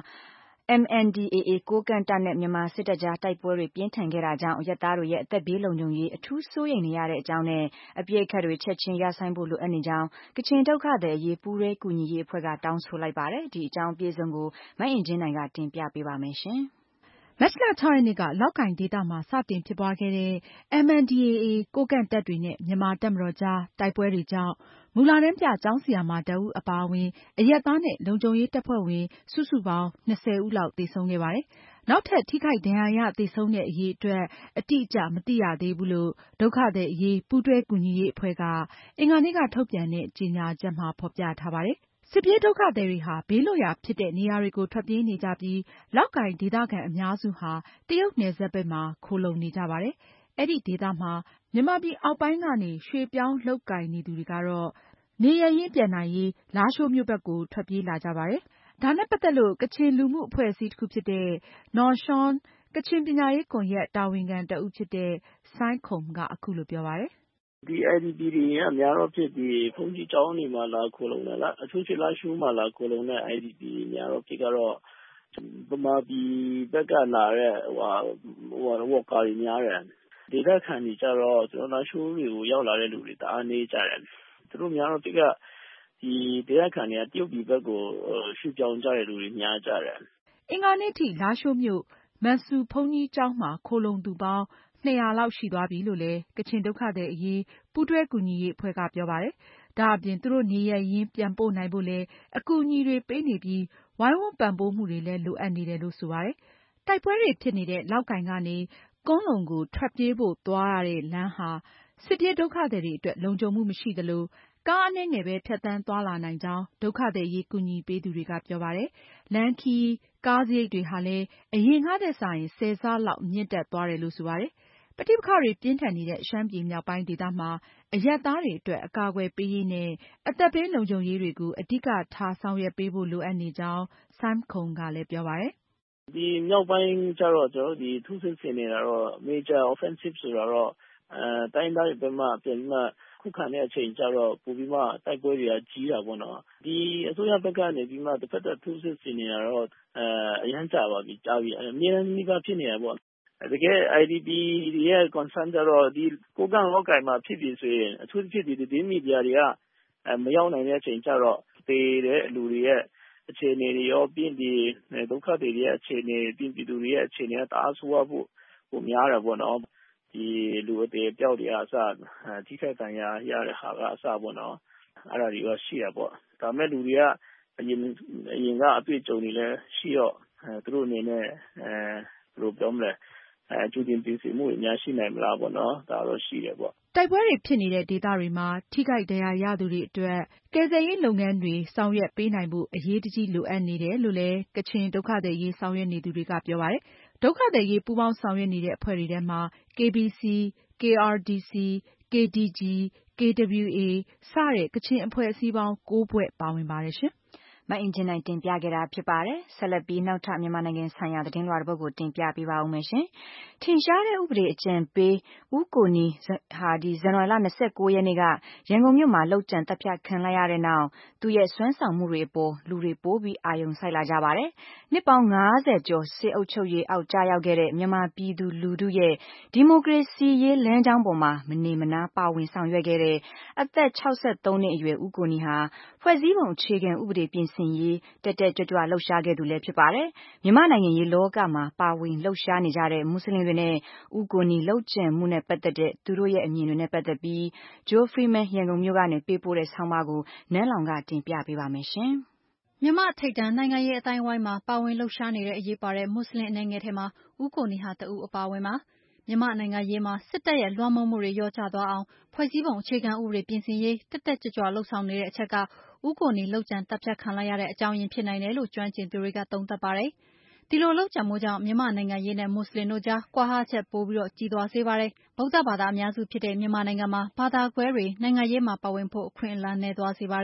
M N D A A ကိုးကန့်တပ်နဲ့မြန်မာစစ်တပ်ကြားတိုက်ပွဲတွေပြင်းထန်ခဲ့တာကြောင့်အရပ်သားတွေရဲ့အသက်ဘေးလုံခြုံရေးအထူးစိုးရိမ်နေရတဲ့အကြောင်းနဲ့အပစ်အခတ်တွေချက်ချင်းရပ်ဆိုင်းဖို့လိုအပ်နေကြောင်းကချင်ဒုက္ခသည်အရေးပူးတွဲကူညီရေးအဖွဲ့ကတောင်းဆိုလိုက်ပါတယ်။ဒီအကြောင်းအပြည့်အစုံကိုမအင်ကြင်းနိုင်ကတင်ပြပေးပါမယ်ရှင်။မတ်လ ၆ ရက်နေ့ကလောက်ကိုင်ဒေသမှာစတင်ဖြစ်ပွားခဲ့တဲ့ M N D A A ကိုးကန့်တပ်တွေနဲ့မြန်မာတပ်မတော်ကြားတိုက်ပွဲတွေကြောင့်မူလတန်းပြကျောင်းဆရာမတဦးအပါအဝင်အရပ်သားနဲ့လုံခြုံရေးတပ်ဖွဲ့ဝင်စုစုပေါင်း၂၀ဦးလောက်သေဆုံးခဲ့ပါတယ်။နောက်ထပ်ထိခိုက်ဒဏ်ရာရသေဆုံးတဲ့အရေအတွက်အတိအကျမသိရသေးဘူးလို့ဒုက္ခသည်အရေးပူးတွဲကူညီရေးအဖွဲ့ကအင်္ဂါနေ့ကထုတ်ပြန်တဲ့ကြေညာချက်မှာဖေါ်ပြထားပါတယ်။စစ်ပြေးဒုက္ခသည်တွေဟာဘေးလွတ်ရာဖြစ်တဲ့နေရာတွေကိုထွက်ပြေးနေကြပြီးလောက်ကိုင်ဒေသခံအများစုဟာတရုတ်နယ်စပ်ဘက်မှာခိုလှုံနေကြပါတယ်။အဲဒီဒေသမှာမြန်မာပြည်အောက်ပိုင်းကနေရွှေ့ပြောင်းလုပ်ကိုင်နေသူတွေကတော့နေရပ်ရင်းပြန်နိုင်ရေးလားရှိုးမြို့ဘက်ကိုထွက်ပြေးလာကြပါတယ်။ဒါနဲ့ပတ်သက်လို့ကချင်လူမှုအဖွဲ့အစည်းတစ်ခုဖြစ်တဲ့နော်ရှွန်ကချင်ပညာရေးကွန်ရက်တာဝန်ခံတဦးဖြစ်တဲ့စိုင်းခုံကအခုလိုပြောပါတယ်။ဒီ I D P တွေကများတော့ဖြစ်ဒီဘုန်းကြီးကျောင်းတွေမှာလာခိုလုံတယ်လားအထူးဖြစ်လားရှိုးမှာလာခိုလုံတဲ့ I D P များတော့ဖြစ်ကတော့ဗမာပြည်ဘက်ကလာတဲ့ဟိုဟိုဝေါ်ကာတွေများတယ်ဒေသခံတွေကြတော့ကျွန်တော်လားရှိုးတွေကိုရောက်လာတဲ့လူတွေတအားနေကြတယ်သူတို့များတော့ဖြစ်ကဒီဒေသခံတွေကတရုတ်ပြည်ဘက်ကိုရွှေ့ပြောင်းကြတဲ့လူတွေများကြတယ်အင်္ဂါနေ့ထိလားရှိုးမြို့မန်ဆူဘုန်းကြီးကျောင်းမှာခိုလုံသူပေါင်းနှစ်ရာလောက်ရှိသွားပြီလို့လည်းကချင်ဒုက္ခသည်အရေးပူးတွဲကူညီရေးအဖွဲ့ကပြောပါတယ်။ဒါအပြင်သူတို့နေရပ်ရင်းပြန်ပို့နိုင်ဖို့လည်းအကူအညီတွေပေးနေပြီးဝိုင်းဝန်းပံ့ပိုးမှုတွေလည်းလိုအပ်နေတယ်လို့ဆိုပါတယ်။တိုက်ပွဲတွေဖြစ်နေတဲ့လောက်ကိုင်ကနေကွမ်းလုံကိုထွက်ပြေးဖို့သွားရတဲ့လမ်းဟာစစ်ပြေးဒုက္ခသည်တွေအတွက်လုံခြုံမှုမရှိသလိုကားအနည်းငယ်ပဲဖြတ်သန်းသွားလာနိုင်ကြောင်းဒုက္ခသည်အရေးကူညီပေးသူတွေကပြောပါတယ်။လမ်းခရီးကားစရိတ်တွေဟာလည်းအရင်ကထက်စာရင်ဆယ်ဆလောက်မြင့်တက်သွားတယ်လို့ဆိုပါတယ်။ပဋိပက္ခတွေပြင်းထန်နေတဲ့ရှမ်းပြည်မြောက်ပိုင်းဒေသမှာအရပ်သားတွေအတွက်အကာအကွယ်ပေးရေးနဲ့အသက်ဘေးလုံခြုံရေးတွေကိုအဓိကထားဆောင်ရွက်ပေးဖို့လိုအပ်နေကြောင်းစိုင်းခုံကလည်းပြောပါတယ်။ဒီမြောက်ပိုင်းကျတော့ကျွန်တော်ဒီထုစစ်ဆင်နေတာတော့ major offensive ဆိုတော့အဲတိုင်းသားတွေဘက်မှပြန်မှခုခံတဲ့အချိန်ကျတော့ပိုပြီးမှတိုက်ပွဲတွေကကြီးတာပေါ့နော်ဒီအစိုးရဘက်ကနေပြီးမှတစ်ဖက်သက်ထုစစ်ဆင်နေတာတော့အဲအရန်ကြပါပြီကြားပြီအမြဲတမ်းနှိပါဖြစ်နေတာပေါ့တကယ် I D P ရဲ့ concern ကြတော့ဒီကိုကန့်လောက်ကိုင်မှာဖြစ်ပြီဆိုရင်အထူးသဖြင့်ဒီသတင်းမီဒီယာတွေကမရောက်နိုင်တဲ့အချိန်ကျတော့တေးတဲ့လူတွေရဲ့အခြေအနေတွေရောပြင်ဒီဒုက္ခတွေရဲ့အခြေအနေပြင်ပြည်သူတွေရဲ့အခြေအနေကတအားဆိုးဝါးဖို့ဟိုများတာပေါ့နော်ဒီလူအသေးပြောက်တွေအစားထိခိုက်တန်ရာရတဲ့ဟာကအစားပေါ့နော်အဲ့ဒါတွေကရှိရပေါ့ဒါမဲ့လူတွေကအရင်အရင်ကအတွေ့အကြုံတွေလည်းရှိတော့သူတို့အနေနဲ့အဲဘယ်လိုပြောမလဲအဲကျူတင်ပြည်စီမှုအများရှိနိုင်မလားပေါ့နော်ဒါတော့ရှိတယ်ပေါ့တိုက်ပွဲတွေဖြစ်နေတဲ့ဒေသတွေမှာထိခိုက်ဒဏ်ရာရသူတွေအတွက်ကယ်ဆယ်ရေးလုပ်ငန်းတွေဆောင်ရွက်ပေးနိုင်ဖို့အရေးတကြီးလိုအပ်နေတယ်လို့လည်းကချင်ဒုက္ခသည်ရေးဆောင်ရွက်နေသူတွေကပြောပါတယ်။ဒုက္ခသည်ရေးပူးပေါင်းဆောင်ရွက်နေတဲ့အဖွဲ့တွေထဲမှာ K B C, K R D C, K D G, K W A စတဲ့ကချင်အဖွဲ့အစည်းပေါင်းကိုးဖွဲ့ပါဝင်ပါတယ်ရှင်။မအင်ကြင်းနိုင်တင်ပြခဲ့တာဖြစ်ပါတယ်။ဆက်လက်ပြီးနောက်ထပ်မြန်မာနိုင်ငံဆိုင်ရာသတင်းလွှာတစ်ပုဒ်ကိုတင်ပြပေးပါဦးမယ်ရှင်။ထင်ရှားတဲ့ဥပဒေအကြံပေးဦးကိုနီဟာဒီဇန်နဝါရီလ၂၉ရက်နေ့ကရန်ကုန်မြို့မှာလုပ်ကြံတပ်ဖြတ်ခံလိုက်ရတဲ့နောက်သူရဲ့စွမ်းဆောင်မှုတွေအပေါ်လူတွေပိုပြီးအာရုံစိုက်လာကြပါတယ်။နှစ်ပေါင်း၅ဆယ်ကျော်စစ်အုပ်ချုပ်ရေးအောက်ကျရောက်ခဲ့တဲ့မြန်မာပြည်သူလူထုရဲ့ဒီမိုကရေစီရေးလမ်းကြောင်းပေါ်မှာမနေမနားပါဝင်ဆောင်ရွက်ခဲ့တဲ့အသက်၆၃နှစ်အရွယ်ဦးကိုနီဟာဖွဲ့စည်းပုံအခြေခံဥပဒေပြင်ဆင်ရေးတက်တက်ကြွကြွလှုပ်ရှားခဲ့သူလည်းဖြစ်ပါတယ်။မြန်မာနိုင်ငံရေးလောကမှာပါဝင်လှုပ်ရှားနေကြတဲ့မွတ်စလင်တွေနဲ့ဦးကိုနီလှုပ်ကြံမှုနဲ့ပတ်သက်တဲ့သူတို့ရဲ့အမြင်တွေနဲ့ပတ်သက်ပြီး Joe Freeman ရန်ကုန်မြို့ကနေပေးပို့တဲ့ဆောင်းပါးကိုနန်းလောင်ကတင်ပြပေးပါမယ်ရှင်။မြန်မာထိပ်တန်းနိုင်ငံရေးအတိုင်းအဝိုင်းမှာပါဝင်လှုပ်ရှားနေတဲ့အရေးပါတဲ့မွတ်စလင်အနေငယ်ထဲမှာဦးကိုနီဟာတဦးအပါဝင်ပါမြန်မာနိုင်ငံရေးမှာစစ်တပ်ရဲ့လွှမ်းမိုးမှုတွေရောကျသွားအောင်ဖွဲ့စည်းပုံအခြေခံဥပဒေပြင်ဆင်ရေးတက်တက်ကြွကြွလှုပ်ဆောင်နေတဲ့အချက်ကဦးကိုနီလှုပ်ကြံတပ်ဖြတ်ခံလိုက်ရတဲ့အကြောင်းရင်းဖြစ်နိုင်တယ်လို့ကျွမ်းကျင်သူတွေကသုံးသပ်ပါတယ်။ဒီလိုလှုပ်ကြံမှုကြောင့်မြန်မာနိုင်ငံရေးနဲ့မွတ်စလင်တို့ကြားကွာဟချက်ပိုပြီးတော့ကြီးသွားစေပါတယ်။ဗုဒ္ဓဘာသာအများစုဖြစ်တဲ့မြန်မာနိုင်ငံမှာဘာသာကွဲတွေနိုင်ငံရေးမှာပါဝင်ဖို့အခွင့်အလမ်းနည်းသွားစေပါတယ်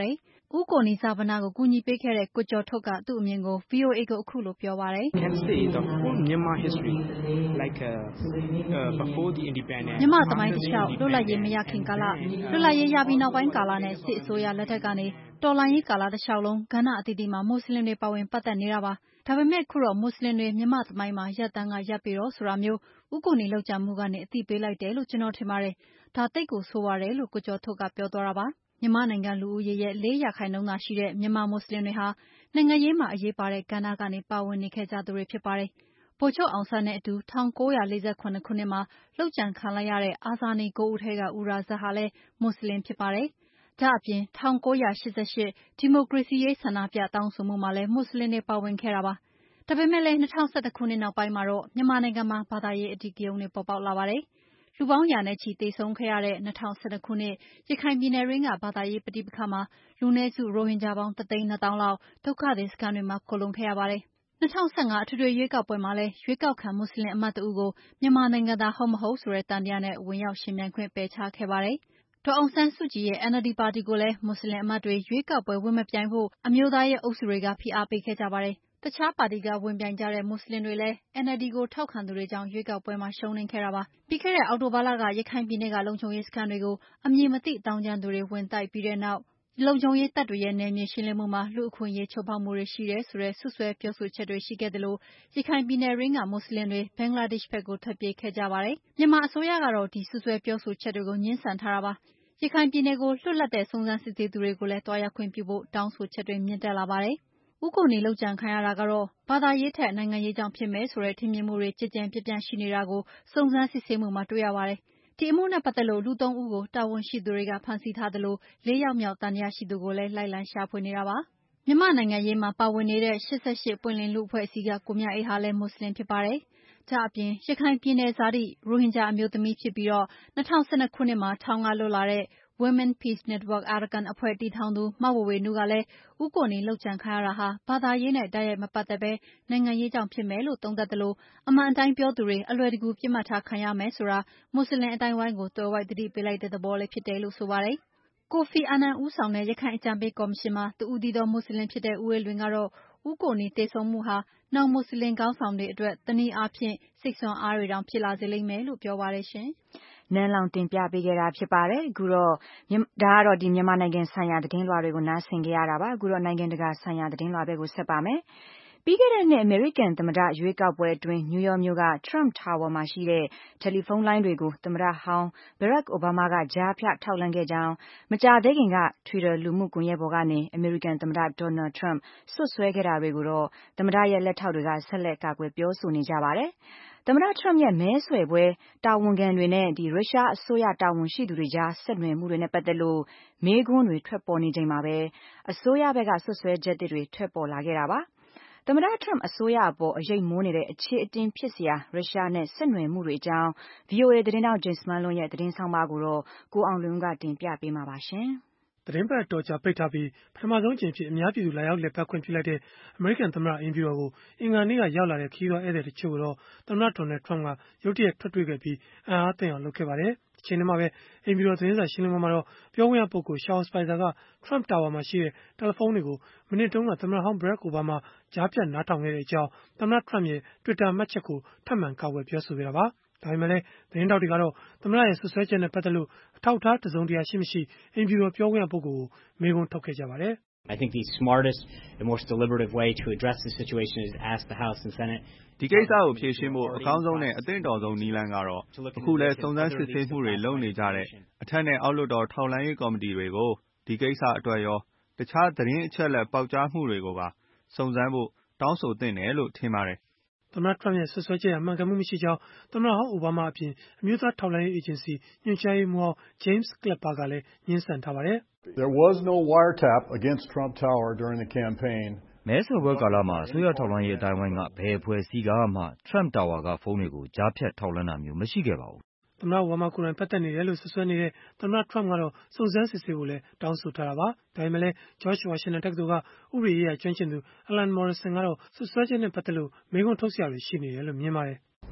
ဦးကိုနီဇာဗနာကိုကူညီပေးခဲ့တဲ့ကိုကျော်ထုတ်ကသူ့အမြင်ကို ဗီအိုအေ ကိုအခုလိုပြောပါတယ်။ Can say the whole Myanmar history like uh, uh, before the independence မြန်မာသမိုင်းတစ်လျှောက်လွတ်လပ်ရေးမရခင်ကာလလွတ်လပ်ရေးရပြီးနောက်ပိုင်းကာလနဲ့စစ်အစိုးရလက်ထက်ကနေတော်လှန်ရေးကာလတစ်လျှောက်လုံးကဏ္ဍအသီးသီးမှာမွတ်စလင်တွေပါဝင်ပတ်သက်နေတာပါဒါပေမဲ့ခုတော့မွတ်စလင်တွေမြန်မာသမိုင်းမှာရပ်တန်းကရပ်ပြီးတော့ဆိုတာမျိုးဦးကိုနီလောက်ကြမှုကနေအသိပေးလိုက်တယ်လို့ကျွန်တော်ထင်ပါတယ်ဒါတိတ်ကိုဆိုးရတယ်လို့ကိုကျော်ထုတ်ကပြောသွားတာပါမြန်မာနိုင်ငံလူဦးရေရဲ့လေးရာခိုင်နှုန်းသာရှိတဲ့မြန်မာမွတ်စလင်တွေဟာနိုင်ငံရေးမှာအရေးပါတဲ့ကဏ္ဍကနေပါဝင်နေခဲ့ကြသူတွေဖြစ်ပါတယ်ဗိုလ်ချုပ်အောင်ဆန်းနဲ့အတူ၁၉၄၇ခုနှစ်မှာလှုပ်ကြံခံလိုက်ရတဲ့အာဇာနည်ကိုဦးထဲကဦးရာဇတ်ဟာလည်းမွတ်စလင်ဖြစ်ပါတယ်ဒါအပြင်၁၉၈၈ဒီမိုကရေစီရေးဆန္ဒပြတောင်းဆိုမှုမှာလည်းမွတ်စလင်တွေပါဝင်ခဲ့တာပါဒါပေမဲ့လည်း၂၀၁၁ခုနှစ်နောက်ပိုင်းမှာတော့မြန်မာနိုင်ငံမှာဘာသာရေးအဓိကရုဏ်းတွေပေါ်ပေါက်လာပါတယ်လူပေါင်းရာနဲ့ချီသေဆုံးခဲ့ရတဲ့၂၀၁၂ခုနှစ်ရခိုင်ပြည်နယ်တွင်းကဘာသာရေးပဋိပက္ခမှာလူနည်းစုရိုဟင်ဂျာပေါင်းတစ်သိန်းနှစ်သောင်းလောက်ဒုက္ခသည်စခန်းတွေမှာခိုလှုံခဲ့ရပါတယ်၂၀၁၅အထွေထွေရွေးကောက်ပွဲမှာလည်းရွေးကောက်ခံမွတ်စလင်အမတ်တဦးကိုမြန်မာနိုင်ငံသားဟုတ်မဟုတ်ဆိုတဲ့တန်တရားနဲ့ဝင်ရောက်ရှင်ပြိုင်ခွင့်ပယ်ချခဲ့ပါတယ်ဒေါ်အောင်ဆန်းစုကြည်ရဲ့ N L D ပါတီကိုလည်းမွတ်စလင်အမတ်တွေရွေးကောက်ပွဲဝင်မပြိုင်ဖို့အမျိုးသားရေးအုပ်စုတွေကဖိအားပေးခဲ့ကြပါတယ်တခြားပါတီကဝင်ပြိုင်ကြတဲ့မွတ်စလင်တွေလည်း N L D ကိုထောက်ခံသူတွေကြောင့်ရွေးကောက်ပွဲမှာရှုံးနိမ့်ခဲ့တာပါပြီးခဲ့တဲ့အောက်တိုဘာလကရခိုင်ပြည်နယ်ကလုံခြုံရေးစခန်းတွေကိုအမည်မသိတောင်းကျမ်းသူတွေဝင်တိုက်ပြီးတဲ့နောက်လုံခြုံရေးတပ်တွေရဲ့နယ်မြေရှင်းလင်းမှုမှာလူ့အခွင့်အရေးချိုးဖောက်မှုတွေရှိတယ်ဆိုတဲ့စွပ်စွဲပြောဆိုချက်တွေရှိခဲ့သလိုရခိုင်ပြည်နယ်ရင်းကမွတ်စလင်တွေဘင်္ဂလားဒေ့ရှ်ဘက်ကိုထွက်ပြေးခဲ့ကြပါတယ်မြန်မာအစိုးရကတော့ဒီစွပ်စွဲပြောဆိုချက်တွေကိုငြင်းဆန်ထားတာပါရခိုင်ပြည်နယ်ကိုလွတ်လပ်တဲ့စုံစမ်းစစ်ဆေးသူတွေကိုလည်းတွားရောက်ခွင့်ပြုဖို့တောင်းဆိုချက်တွေမြင့်တက်လာပါတယ်ဦးကိုနီလုပ်ကြံခံရတာကတော့ဘာသာရေးထက်နိုင်ငံရေးကြောင့်ဖြစ်မယ်ဆိုတဲ့ထင်မြင်မှုတွေကြည်ကြံပြန့်ပြန့်ရှိနေတာကိုစုံစမ်းစစ်ဆေးမှုမှာတွေ့ရပါတယ်ဒီအမှုနဲ့ပတ်သက်လို့လူသုံးဦးကိုတာဝန်ရှိသူတွေကဖမ်းဆီးထားသလိုလေးယောက်မြောက်တန်တရားရှိသူကိုလည်းလိုက်လံရှာဖွေနေတာပါမြန်မာနိုင်ငံရေးမှာပါဝင်နေတဲ့၈၈ပွင့်လင်းလူအဖွဲ့အစည်းကကိုမြအေးဟာလည်းမွတ်စလင်ဖြစ်ပါတယ်ဒါအပြင်ရခိုင်ပြည်နယ်ဇာတိရိုဟင်ဂျာအမျိုးသမီးဖြစ်ပြီးတော့၂၀၁၂ခုနှစ်မှာထောင်ကလွတ်လာတဲ့ Women Peace Network Arakan အဖွဲ့တည်ထောင်သူမဝေဝေနုကလည်းဦးကိုနီလုပ်ကြံခံရတာဟာဘာသာရေးနဲ့တိုက်ရိုက်မပတ်သက်ဘဲနိုင်ငံရေးကြောင့်ဖြစ်မယ်လို့သုံးသပ်တယ်လို့အမှန်အတိုင်းပြောသူတွေအလွယ်တကူပြစ်မှတ်ထားခံရမယ်ဆိုတာမွတ်စလင်အတိုင်းဝိုင်းကိုတွယ်ဝိုက်သတိပေးလိုက်တဲ့သဘောလည်းဖြစ်တယ်လို့ဆိုပါတယ်ကိုဖီအာနန်ဦးဆောင်တဲ့ရခိုင်အကြံပေးကော်မရှင်မှာတဦးတည်းသောမွတ်စလင်ဖြစ်တဲ့ဦးအေးလွင်ကတော့ဦးကိုနီသေဆုံးမှုဟာနောင်မွတ်စလင်ခေါင်းဆောင်တွေအတွက်တနည်းအားဖြင့်စိတ်ဆွမ်းအားတွေတောင်ဖြစ်လာစေလိမ့်မယ်လို့ပြောပါတယ်ရှင်နန်းလောင်တင်ပြပေးခဲ့တာဖြစ်ပါတယ်အခုတော့ဒါကတော့ဒီမြန်မာနိုင်ငံဆိုင်ရာသတင်းလွှာတွေကိုနားဆင်ကြရတာပါအခုတော့နိုင်ငံတကာဆိုင်ရာသတင်းလွှာဘက်ကိုဆက်ပါမယ်ပြီးခဲ့တဲ့နှစ်အမေရိကန်သမ္မတရွေးကောက်ပွဲအတွင်းနယူးယောက်မြို့က Trump Tower မှာရှိတဲ့တယ်လီဖုန်းလိုင်းတွေကိုသမ္မတဟောင်း Barack Obama ကကြားဖြတ်ထောက်လှမ်းခဲ့ကြောင်းမကြာသေးခင်က Twitter လူမှုကွန်ရက်ပေါ်ကနေအမေရိကန်သမ္မတ Donald Trump စွပ်စွဲခဲ့တာတွေကိုတော့သမ္မတရဲ့လက်ထောက်တွေကဆက်လက်ကာကွယ်ပြောဆိုနေကြပါတယ်သမ္မတ Trump ရဲ့မဲဆွယ်ပွဲတာဝန်ခံတွေနဲ့ဒီရုရှားအစိုးရတာဝန်ရှိသူတွေကြားဆက်နွယ်မှုတွေနဲ့ပတ်သက်လို့မေးခွန်းတွေထွက်ပေါ်နေချိန်မှာပဲအစိုးရဘက်ကဆွပ်စွဲချက်တွေထွက်ပေါ်လာခဲ့တာပါသမ္မတ Trump အစိုးရအပေါ်အရိပ်မိုးနေတဲ့အခြေအတင်ဖြစ်စရာရုရှားနဲ့ဆက်နွယ်မှုတွေအကြောင်း ဗွီအိုအေ သတင်းထောက် James Malone ရဲ့သတင်းဆောင်းပါးကိုတော့ကိုအောင်လွင်ဦးကတင်ပြပေးမှာပါရှင်။သတင်းပတ်တော်ကြာပိတ်ထားပြီးပထမဆုံးအကြိမ်ဖြစ်အများပြည်သူလာရောက်လည်ပတ်ခွင့်ပြုလိုက်တဲ့အမေရိကန်သမ္မတအိမ်ဖြူတော်ကိုအင်္ဂါနေ့ကရောက်လာတဲ့ခရီးသွားဧည့်သည်တချို့ကိုတော့သမ္မတ Donald Trump ကရုတ်တရက်ထွက်တွေ့ခဲ့ပြီးအံ့အားသင့်အောင်လုပ်ခဲ့ပါတယ်။ဒီချိန်ထဲမှာပဲအိမ်ဖြူတော်သတင်းစာရှင်းလင်းပွဲမှာတော့ပြောခွင့်ရပုဂ္ဂိုလ် Sean Spicer က Trump Tower မှာရှိတဲ့တယ်လီဖုန်းတွေကိုမနှစ်တုန်းကသမ္မတဟောင်း Barack Obama ကြားဖြတ်နားထောင်ခဲ့တဲ့အကြောင်းသမ္မတ Trump ရဲ့ Twitter မှတ်ချက်ကိုထပ်မံကာကွယ်ပြောဆိုခဲ့တာပါ။ဒါပေမဲ့လည်းသတင်းထောက်တွေကတော့သမ္မတရဲ့ဆွဆွဲချက်နဲ့ပတ်သက်လို့အထောက်အထားတစုံတရာရှိမရှိအိမ်ဖြူတော်ပြောခွင့်ရပုဂ္ဂိုလ်ကိုမေးခွန်းထုတ်ခဲ့ကြပါတယ်။ I think the smartest and most deliberative way to address the situation is to ask the House and Senate ဒီကိစ္စကိုဖြေရှင်းဖို့အကောင်းဆုံးနဲ့အသင့်တော်ဆုံးနည်းလမ်းကတော့အခုလဲစုံစမ်းစစ်ဆေးမှုတွေလုပ်နေကြတဲ့အထက်နဲ့အောက်လွှတ်တော်ထောက်လှမ်းရေးကော်မတီတွေကိုဒီကိစ္စအတွက်ရောတခြားသတင်းအချက်အလက်ပေါက်ကြားမှုတွေကိုပါစုံစမ်းဖို့တောင်းဆိုသင့်တယ်လို့ထင်ပါတယ်သမ္မတ Trump ရဲ့ဆွဆွဲချက်အမှန်ကန်မှုမရှိကြောင်းသမ္မတဟောင်းအိုဘားမားအပြင်အမျိုးသားထောက်လှမ်းရေးအေဂျင်စီညွှန်ကြားရေးမှူးဟောင်း James Clapper ကလည်းညှင်းဆန်ထားပါတယ်။ There was no wiretap against Trump Tower during the campaign. မဲဆွယ်ပွဲကာလမှာအစိုးရထောက်လှမ်းရေးအတိုင်းဝိုင်းကဘယ်အဖွဲ့အစည်းကမှ Trump Tower ကဖုန်းတွေကိုကြားဖြတ်ထောက်လှမ်းတာမျိုးမရှိခဲ့ပါဘူး။သမ္မတအိုဘားမားကိုယ်တိုင်ပတ်သက်နေတယ်လို့ဆွဆွဲနေတဲ့သမ္မတ Trump ကတော့စုံစမ်းစစ်ဆေးဖို့လည်းတောင်းဆိုထားတာပါ။ဒါပေမဲ့လည်း George Washington တက္ကသိုလ်ကဥပဒေရေးရာကျွမ်းကျင်သူ Alan Morrison ကတော့ဆွဆွဲချက်နဲ့ပတ်သက်လို့မေးခွန်းထုတ်စရာတွေရှိနေတယ်လို့မြင်ပါတယ်။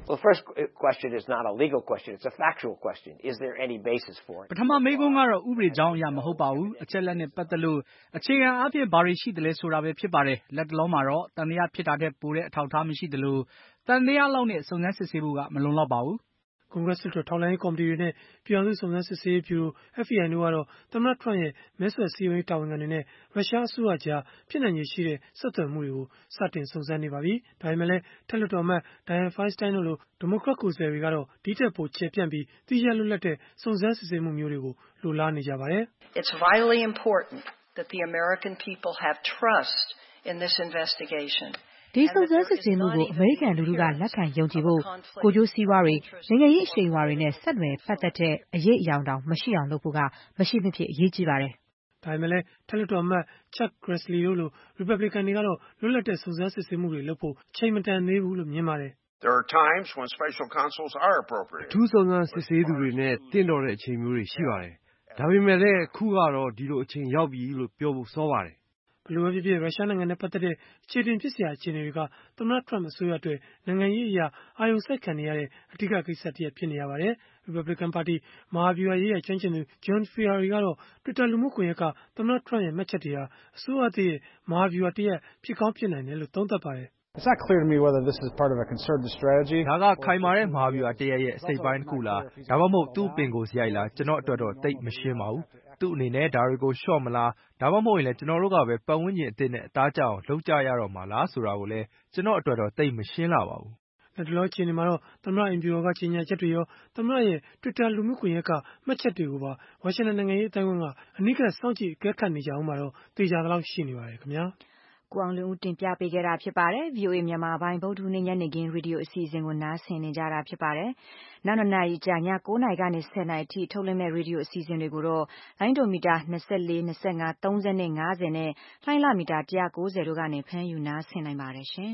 Well, the first question is not a legal question. It's a factual question. Is there any basis for it? ပထမမေးခွန်းကတော့ဥပဒေကြောင်းအရမဟုတ်ပါဘူးအချက်လက်နဲ့ပတ်သက်လို့အခြေခံအားဖြင့်ဘာတွေရှိတယ်လဲဆိုတာပဲဖြစ်ပါတယ်လက်တလုံးမှာတော့တန်တရားဖြစ်တာတဲ့ပိုတဲ့အထောက်အထားမရှိတယ်လို့တန်တရားလောက်နဲ့စုံစမ်းစစ်ဆေးဖို့ကမလုံလောက်ပါဘူးကွန်ဂရက်စ်လွှတ်တော်ထောက်လှမ်းရေးကော်မတီတွေနဲ့ပြည်ထောင်စုစုံစမ်းစစ်ဆေးရေးဗျူရို F B I တို့ကတော့သမ္မတထရန့်ရဲ့မဲဆွယ်စည်းရုံးရေးတာဝန်ခံတွေနဲ့ရုရှားအစိုးရကြားဖြစ်နိုင်ခြေရှိတဲ့ဆက်သွယ်မှုတွေကိုစတင်စုံစမ်းနေပါပြီ။ဒါပေမဲ့လည်းထက်လွှတ်တော်အမတ် Dianne Feinstein တို့လိုဒီမိုကရက်ကိုယ်စားလှယ်တွေကတော့ဒီထက်ပိုကျယ်ပြန့်ပြီးသီးခြားလွတ်လပ်တဲ့စုံစမ်းစစ်ဆေးမှုမျိုးတွေကိုလိုလားနေကြပါတယ်။ It's vitally important that the American people have trust in this investigation. ဒီစုံစမ်းစစ်ဆေးမှုကိုအမေရိကန်လူထုကလက်ခံယုံကြည်ဖို့ကိုကျိုးစည်းဝါးတွေနိုင်ငံရေးအရှိန်အဝါတွေနဲ့ဆက်နွယ်ပတ်သက်တဲ့အရေးအယောင်တောင်မရှိအောင်လုပ်ဖို့ကမရှိမဖြစ်အရေးကြီးပါတယ်။ဒါပေမဲ့လည်းထက်လွှတ်တော်အမတ် Chuck Grassley တို့လို Republican တွေကတော့လွတ်လပ်တဲ့စုံစမ်းစစ်ဆေးမှုတွေလုပ်ဖို့ချိန်မတန်သေးဘူးလို့မြင်ပါတယ်။ There are times when special counsels are appropriate. အထူးစုံစမ်းစစ်ဆေးသူတွေနဲ့တင့်တော်တဲ့အချိန်မျိုးတွေရှိပါတယ်။ဒါပေမဲ့လည်းအခုကတော့ဒီလိုအချိန်ရောက်ပြီလို့ပြောဖို့စောပါတယ်။ဘယ်လိုပဲဖြစ်ဖြစ်ရုရှားနိုင်ငံနဲ့ပတ်သက်တဲ့အခြေတင်ဖြစ်စရာအခြေအနေတွေကသမ္မတထရန့်အစိုးရအတွက်နိုင်ငံရေးအရာအာရုံစိုက်ခံနေရတဲ့အဓိကကိစ္စတစ်ရပ်ဖြစ်နေရပါတယ်။ Republican ပါတီမဟာဗျူဟာရေးရာကျွမ်းကျင်သူ John Ferrari ကတော့ Twitter လူမှုကွန်ရက်ကသမ္မတထရန့်ရဲ့မှတ်ချက်တွေဟာအစိုးရသစ်ရဲ့မဟာဗျူဟာတစ်ရပ်ဖြစ်ကောင်းဖြစ်နိုင်တယ်လို့သုံးသပ်ပါတယ်။ It's not clear to me whether this is part of a concerted strategy. ဒါကခိုင်မာတဲ့မဟာဗျူဟာတစ်ရပ်ရဲ့အစိပ်ပိုင်းတစ်ခုလားဒါမှမဟုတ်သူ့ပင်ကိုယ်စရိုက်လားကျွန်တော်အတွက်တော့သိပ်မရှင်းပါဘူး။သူ့အနေနဲ့ဒါတွေကိုလျှော့မလားဒါမှမဟုတ်ရင်လည်းကျွန်တော်တို့ကပဲပတ်ဝန်းကျင်အသစ်နဲ့အသားကျအောင်လုပ်ကြရတော့မှာလားဆိုတာကိုလည်းကျွန်တော်အတွက်တော့သိပ်မရှင်းလာပါဘူး။လက်တလောအခြေအနေမှာတော့သမ္မတအိမ်ဖြူတော်ကကြေညာချက်တွေရောသမ္မတရဲ့ Twitter လူမှုကွန်ရက်ကမှတ်ချက်တွေကိုပါဝါရှင်တန်နိုင်ငံရေးအတိုင်းအဝန်ကအနီးကပ်စောင့်ကြည့်အကဲခတ်နေကြအောင်မှာတော့သေချာသလောက်ရှိနေပါတယ်ခင်ဗျာ။ကိုအောင်လွင်ဦးတင်ပြပေးခဲ့တာဖြစ်ပါတယ်။ V O A မြန်မာပိုင်းဗုဒ္ဓဟူးနေ့ညနေခင်းရေဒီယိုအစီအစဉ်ကိုနားဆင်နေကြတာဖြစ်ပါတယ်။နောက်နှစ်နာရီကြာည၉နာရီကနေဆယ်နာရီအထိထုတ်လွှင့်မဲ့ရေဒီယိုအစီအစဉ်တွေကိုတော့လိုင်းဒိုမီတာ၂၄၊၂၅၊၃၀နဲ့၅၀နဲ့လှိုင်းလမီတာ၁၉၀တို့ကနေဖမ်းယူနားဆင်နိုင်ပါတယ်ရှင်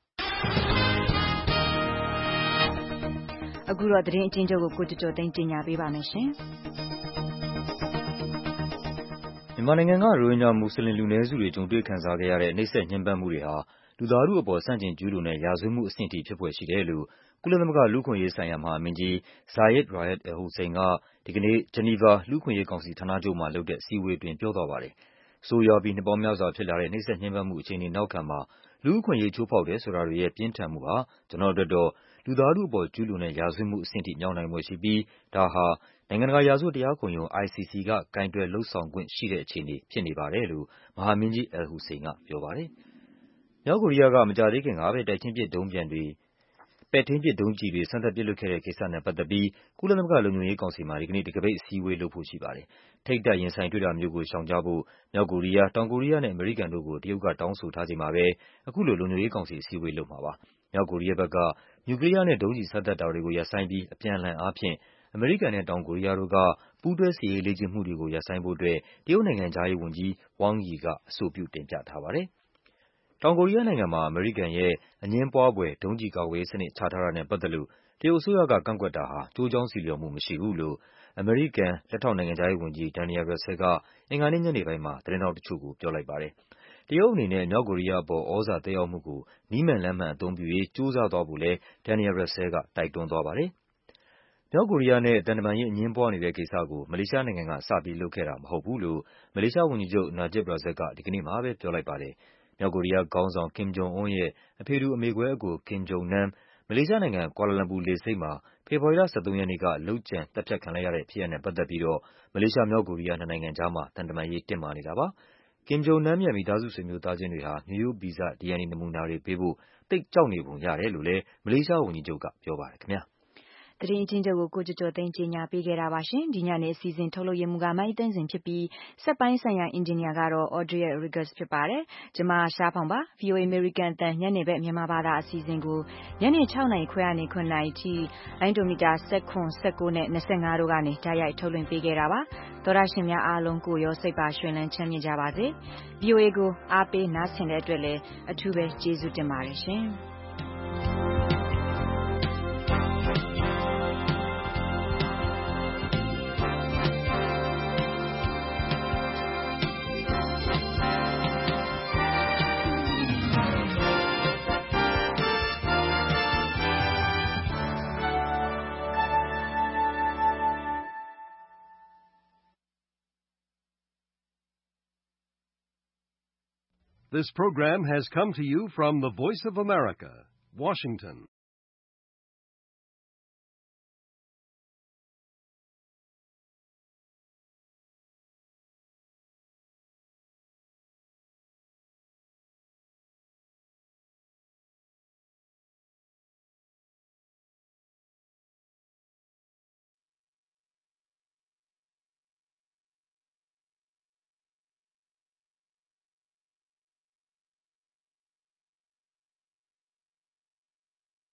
။အခုတော့သတင်းအကျဉ်းချုပ်ကိုကိုကျော်ကျော်သိန်းကြီးညာပေးပါမယ်ရှင်။မြန်မာနိုင်ငံကရိုဟင်ဂျာမွတ်စလင်လူနည်းစုတွေကြုံတွေ့ခံစားခဲ့ရတဲ့နှိပ်စက်ညှဉ်းပန်းမှုတွေဟာလူသားထုအပေါ်ဆန့်ကျင်ကျူးလွန်တဲ့ရာဇဝတ်မှုအဆင့်အထိဖြစ်ဖွယ်ရှိတယ်လို့ကုလသမဂ္ဂလူ့အခွင့်အရေးဆိုင်ရာမဟာမင်းကြီး Zeid Ra'ad al-Hussein ကဒီကနေ့ဂျနီဗာလူ့အခွင့်အရေးကောင်စီဌာနချုပ်မှာလုပ်တဲ့အစည်းအဝေးအတွင်းပြောသွားပါတယ်။ဆိုးရွားပြီးနှစ်ပေါင်းများစွာဖြစ်လာတဲ့နှိပ်စက်ညှဉ်းပန်းမှုအခြေအနေနောက်ခံမှာလူ့အခွင့်အရေးချိုးဖောက်တယ်ဆိုတာတွေရဲ့ပြင်းထန်မှုဟာကျွန်တော်တို့တော့လူသားထုအပေါ်ကျူးလွန်တဲ့ရာဇဝတ်မှုအဆင့်အထိမြောက်နိုင်ဖွယ်ရှိပြီးဒါဟာနိုင်ငံတကာရာဇဝတ်တရားခုံရုံး I C C ကကင်တွယ်လုပ်ဆောင်ခွင့်ရှိတဲ့အခြေအနေဖြစ်နေပါတယ်လို့မဟာမင်းကြီး al-Hussein ကပြောပါတယ်။မြောက်ကိုရီးယားကမကြာသေးခင်ကပဲတိုက်ချင်းပစ်ဒုံးပြန်တွေပဲ့ထိန်းပစ်ဒုံးကျည်တွေစမ်းသပ်ပစ်လွှတ်ခဲ့တဲ့ကိစ္စနဲ့ပတ်သက်ပြီးကုလသမဂ္ဂလုံခြုံရေးကောင်စီမှာဒီကနေ့တံခါးပိတ်အစည်းအဝေးလုပ်ဖို့ရှိပါတယ်။ထိပ်တိုက်ရင်ဆိုင်တွေ့တာမျိုးကိုရှောင်ကြဖို့မြောက်ကိုရီးယား၊တောင်ကိုရီးယားနဲ့အမေရိကန်တို့ကိုတရုတ်ကတောင်းဆိုထားချိန်မှာပဲအခုလိုလုံခြုံရေးကောင်စီအစည်းအဝေးလုပ်မှာပါ။မြောက်ကိုရီးယားဘက်ကနျူကလ িয়ার နဲ့ဒုံးကျည်စမ်းသပ်တာတွေကိုရပ်ဆိုင်းပြီးအပြန်အလှန်အားဖြင့်အမေရိကန်နဲ့တောင်ကိုရီးယားတို့ကပူးတွဲစစ်ရေးလေ့ကျင့်မှုတွေကိုရပ်ဆိုင်းဖို့အတွက်တရုတ်နိုင်ငံခြားရေးဝန်ကြီး Wang Yi ကအဆိုပြုတင်ပြထားပါတယ်။တောင်ကိုရီးယားနိုင်ငံမှာအမေရိကန်ရဲ့အငြင်းပွားဖွယ်ဒုံးကျည်ကာကွယ်ရေးစနစ်ချထားတာနဲ့ပတ်သက်လို့တရုတ်အစိုးရကကန့်ကွက်တာဟာကျိုးကြောင်းဆီလျော်မှုမရှိဘူးလို့အမေရိကန်လက်ထောက်နိုင်ငံခြားရေးဝန်ကြီး Daniel Russel ကအင်္ဂါနေ့ညနေပိုင်းမှာသတင်းထောက်တချို့ကိုပြောလိုက်ပါတယ်။တရုတ်အနေနဲ့မြောက်ကိုရီးယားအပေါ်သြဇာသက်ရောက်မှုကိုနည်းမှန်လမ်းမှန်အသုံးပြုရေးကြိုးစားသွားဖို့လည်း Daniel Russel ကတိုက်တွန်းသွားပါတယ်။မြောက်ကိုရီးယားနဲ့သံတမန်ရေးအငြင်းပွားနေတဲ့ကိစ္စကိုမလေးရှားနိုင်ငံကစပြီးလုပ်ခဲ့တာမဟုတ်ဘူးလို့မလေးရှားဝန်ကြီးချုပ် Najib Razak ကဒီကနေ့မှာပဲပြောလိုက်ပါတယ်။မြောက်ကိုရီးယားခေါင်းဆောင် Kim Jong Un ရဲ့အဖေတူအမေကွဲအကို Kim Jong Nam မလေးရှားနိုင်ငံ၊ကွာလာလမ်ပူလေဆိပ်မှာဖေဖော်ဝါရီလ၁၃ရက်နေ့ကလုပ်ကြံသတ်ဖြတ်ခံလိုက်ရတဲ့ဖြစ်ရပ်နဲ့ပတ်သက်ပြီးတော့မလေးရှား-မြောက်ကိုရီးယားနှစ်နိုင်ငံကြားမှာသံတမန်ရေးတင်းမာနေတာပါ။ Kim Jong Nam ရဲ့မိသားစုဆွေမျိုးသားချင်းတွေဟာမျိုးရိုးဗီဇ D N A နမူနာတွေပေးဖို့သိပ်ကြောက်နေပုံရတယ်လို့လည်းမလေးရှားဝန်ကြီးချုပ်ကပြောပါတယ်ခင်ဗျာ။သတင်းအကျဉ်းချုပ်ကိုကိုကျော်ကျော်သိန်းကြီးညာပေးခဲ့တာပါရှင်။ဒီညနေအစီအစဉ်ထုတ်လုပ်ရမှုကမိုင်းသိန်းစဉ်ဖြစ်ပြီးစက်ပိုင်းဆိုင်ရာအင်ဂျင်နီယာကတော့ Audrey Rigas ဖြစ်ပါတယ်။ကျွန်မရှားဖောင်ပါ V O A American အသံညနေဘက်မြန်မာဘာသာအစီအစဉ်ကိုညနေ၆နာရီခွဲကနေ၇နာရီထိလိုင်းဒိုမီတာ၁၇၊၁၉နဲ့၂၅တို့ကနေဓာတ်ရိုက်ထုတ်လွှင့်ပေးခဲ့တာပါ။သောရရှင်များအားလုံးကိုရောစိတ်ပါရွှင်လန်းချမ်းမြေ့ကြပါစေ။ V O A ကိုအားပေးနားဆင်တဲ့အတွက်လည်းအထူးပဲကျေးဇူးတင်ပါတယ်ရှင်။ This program has come to you from the Voice of America, Washington.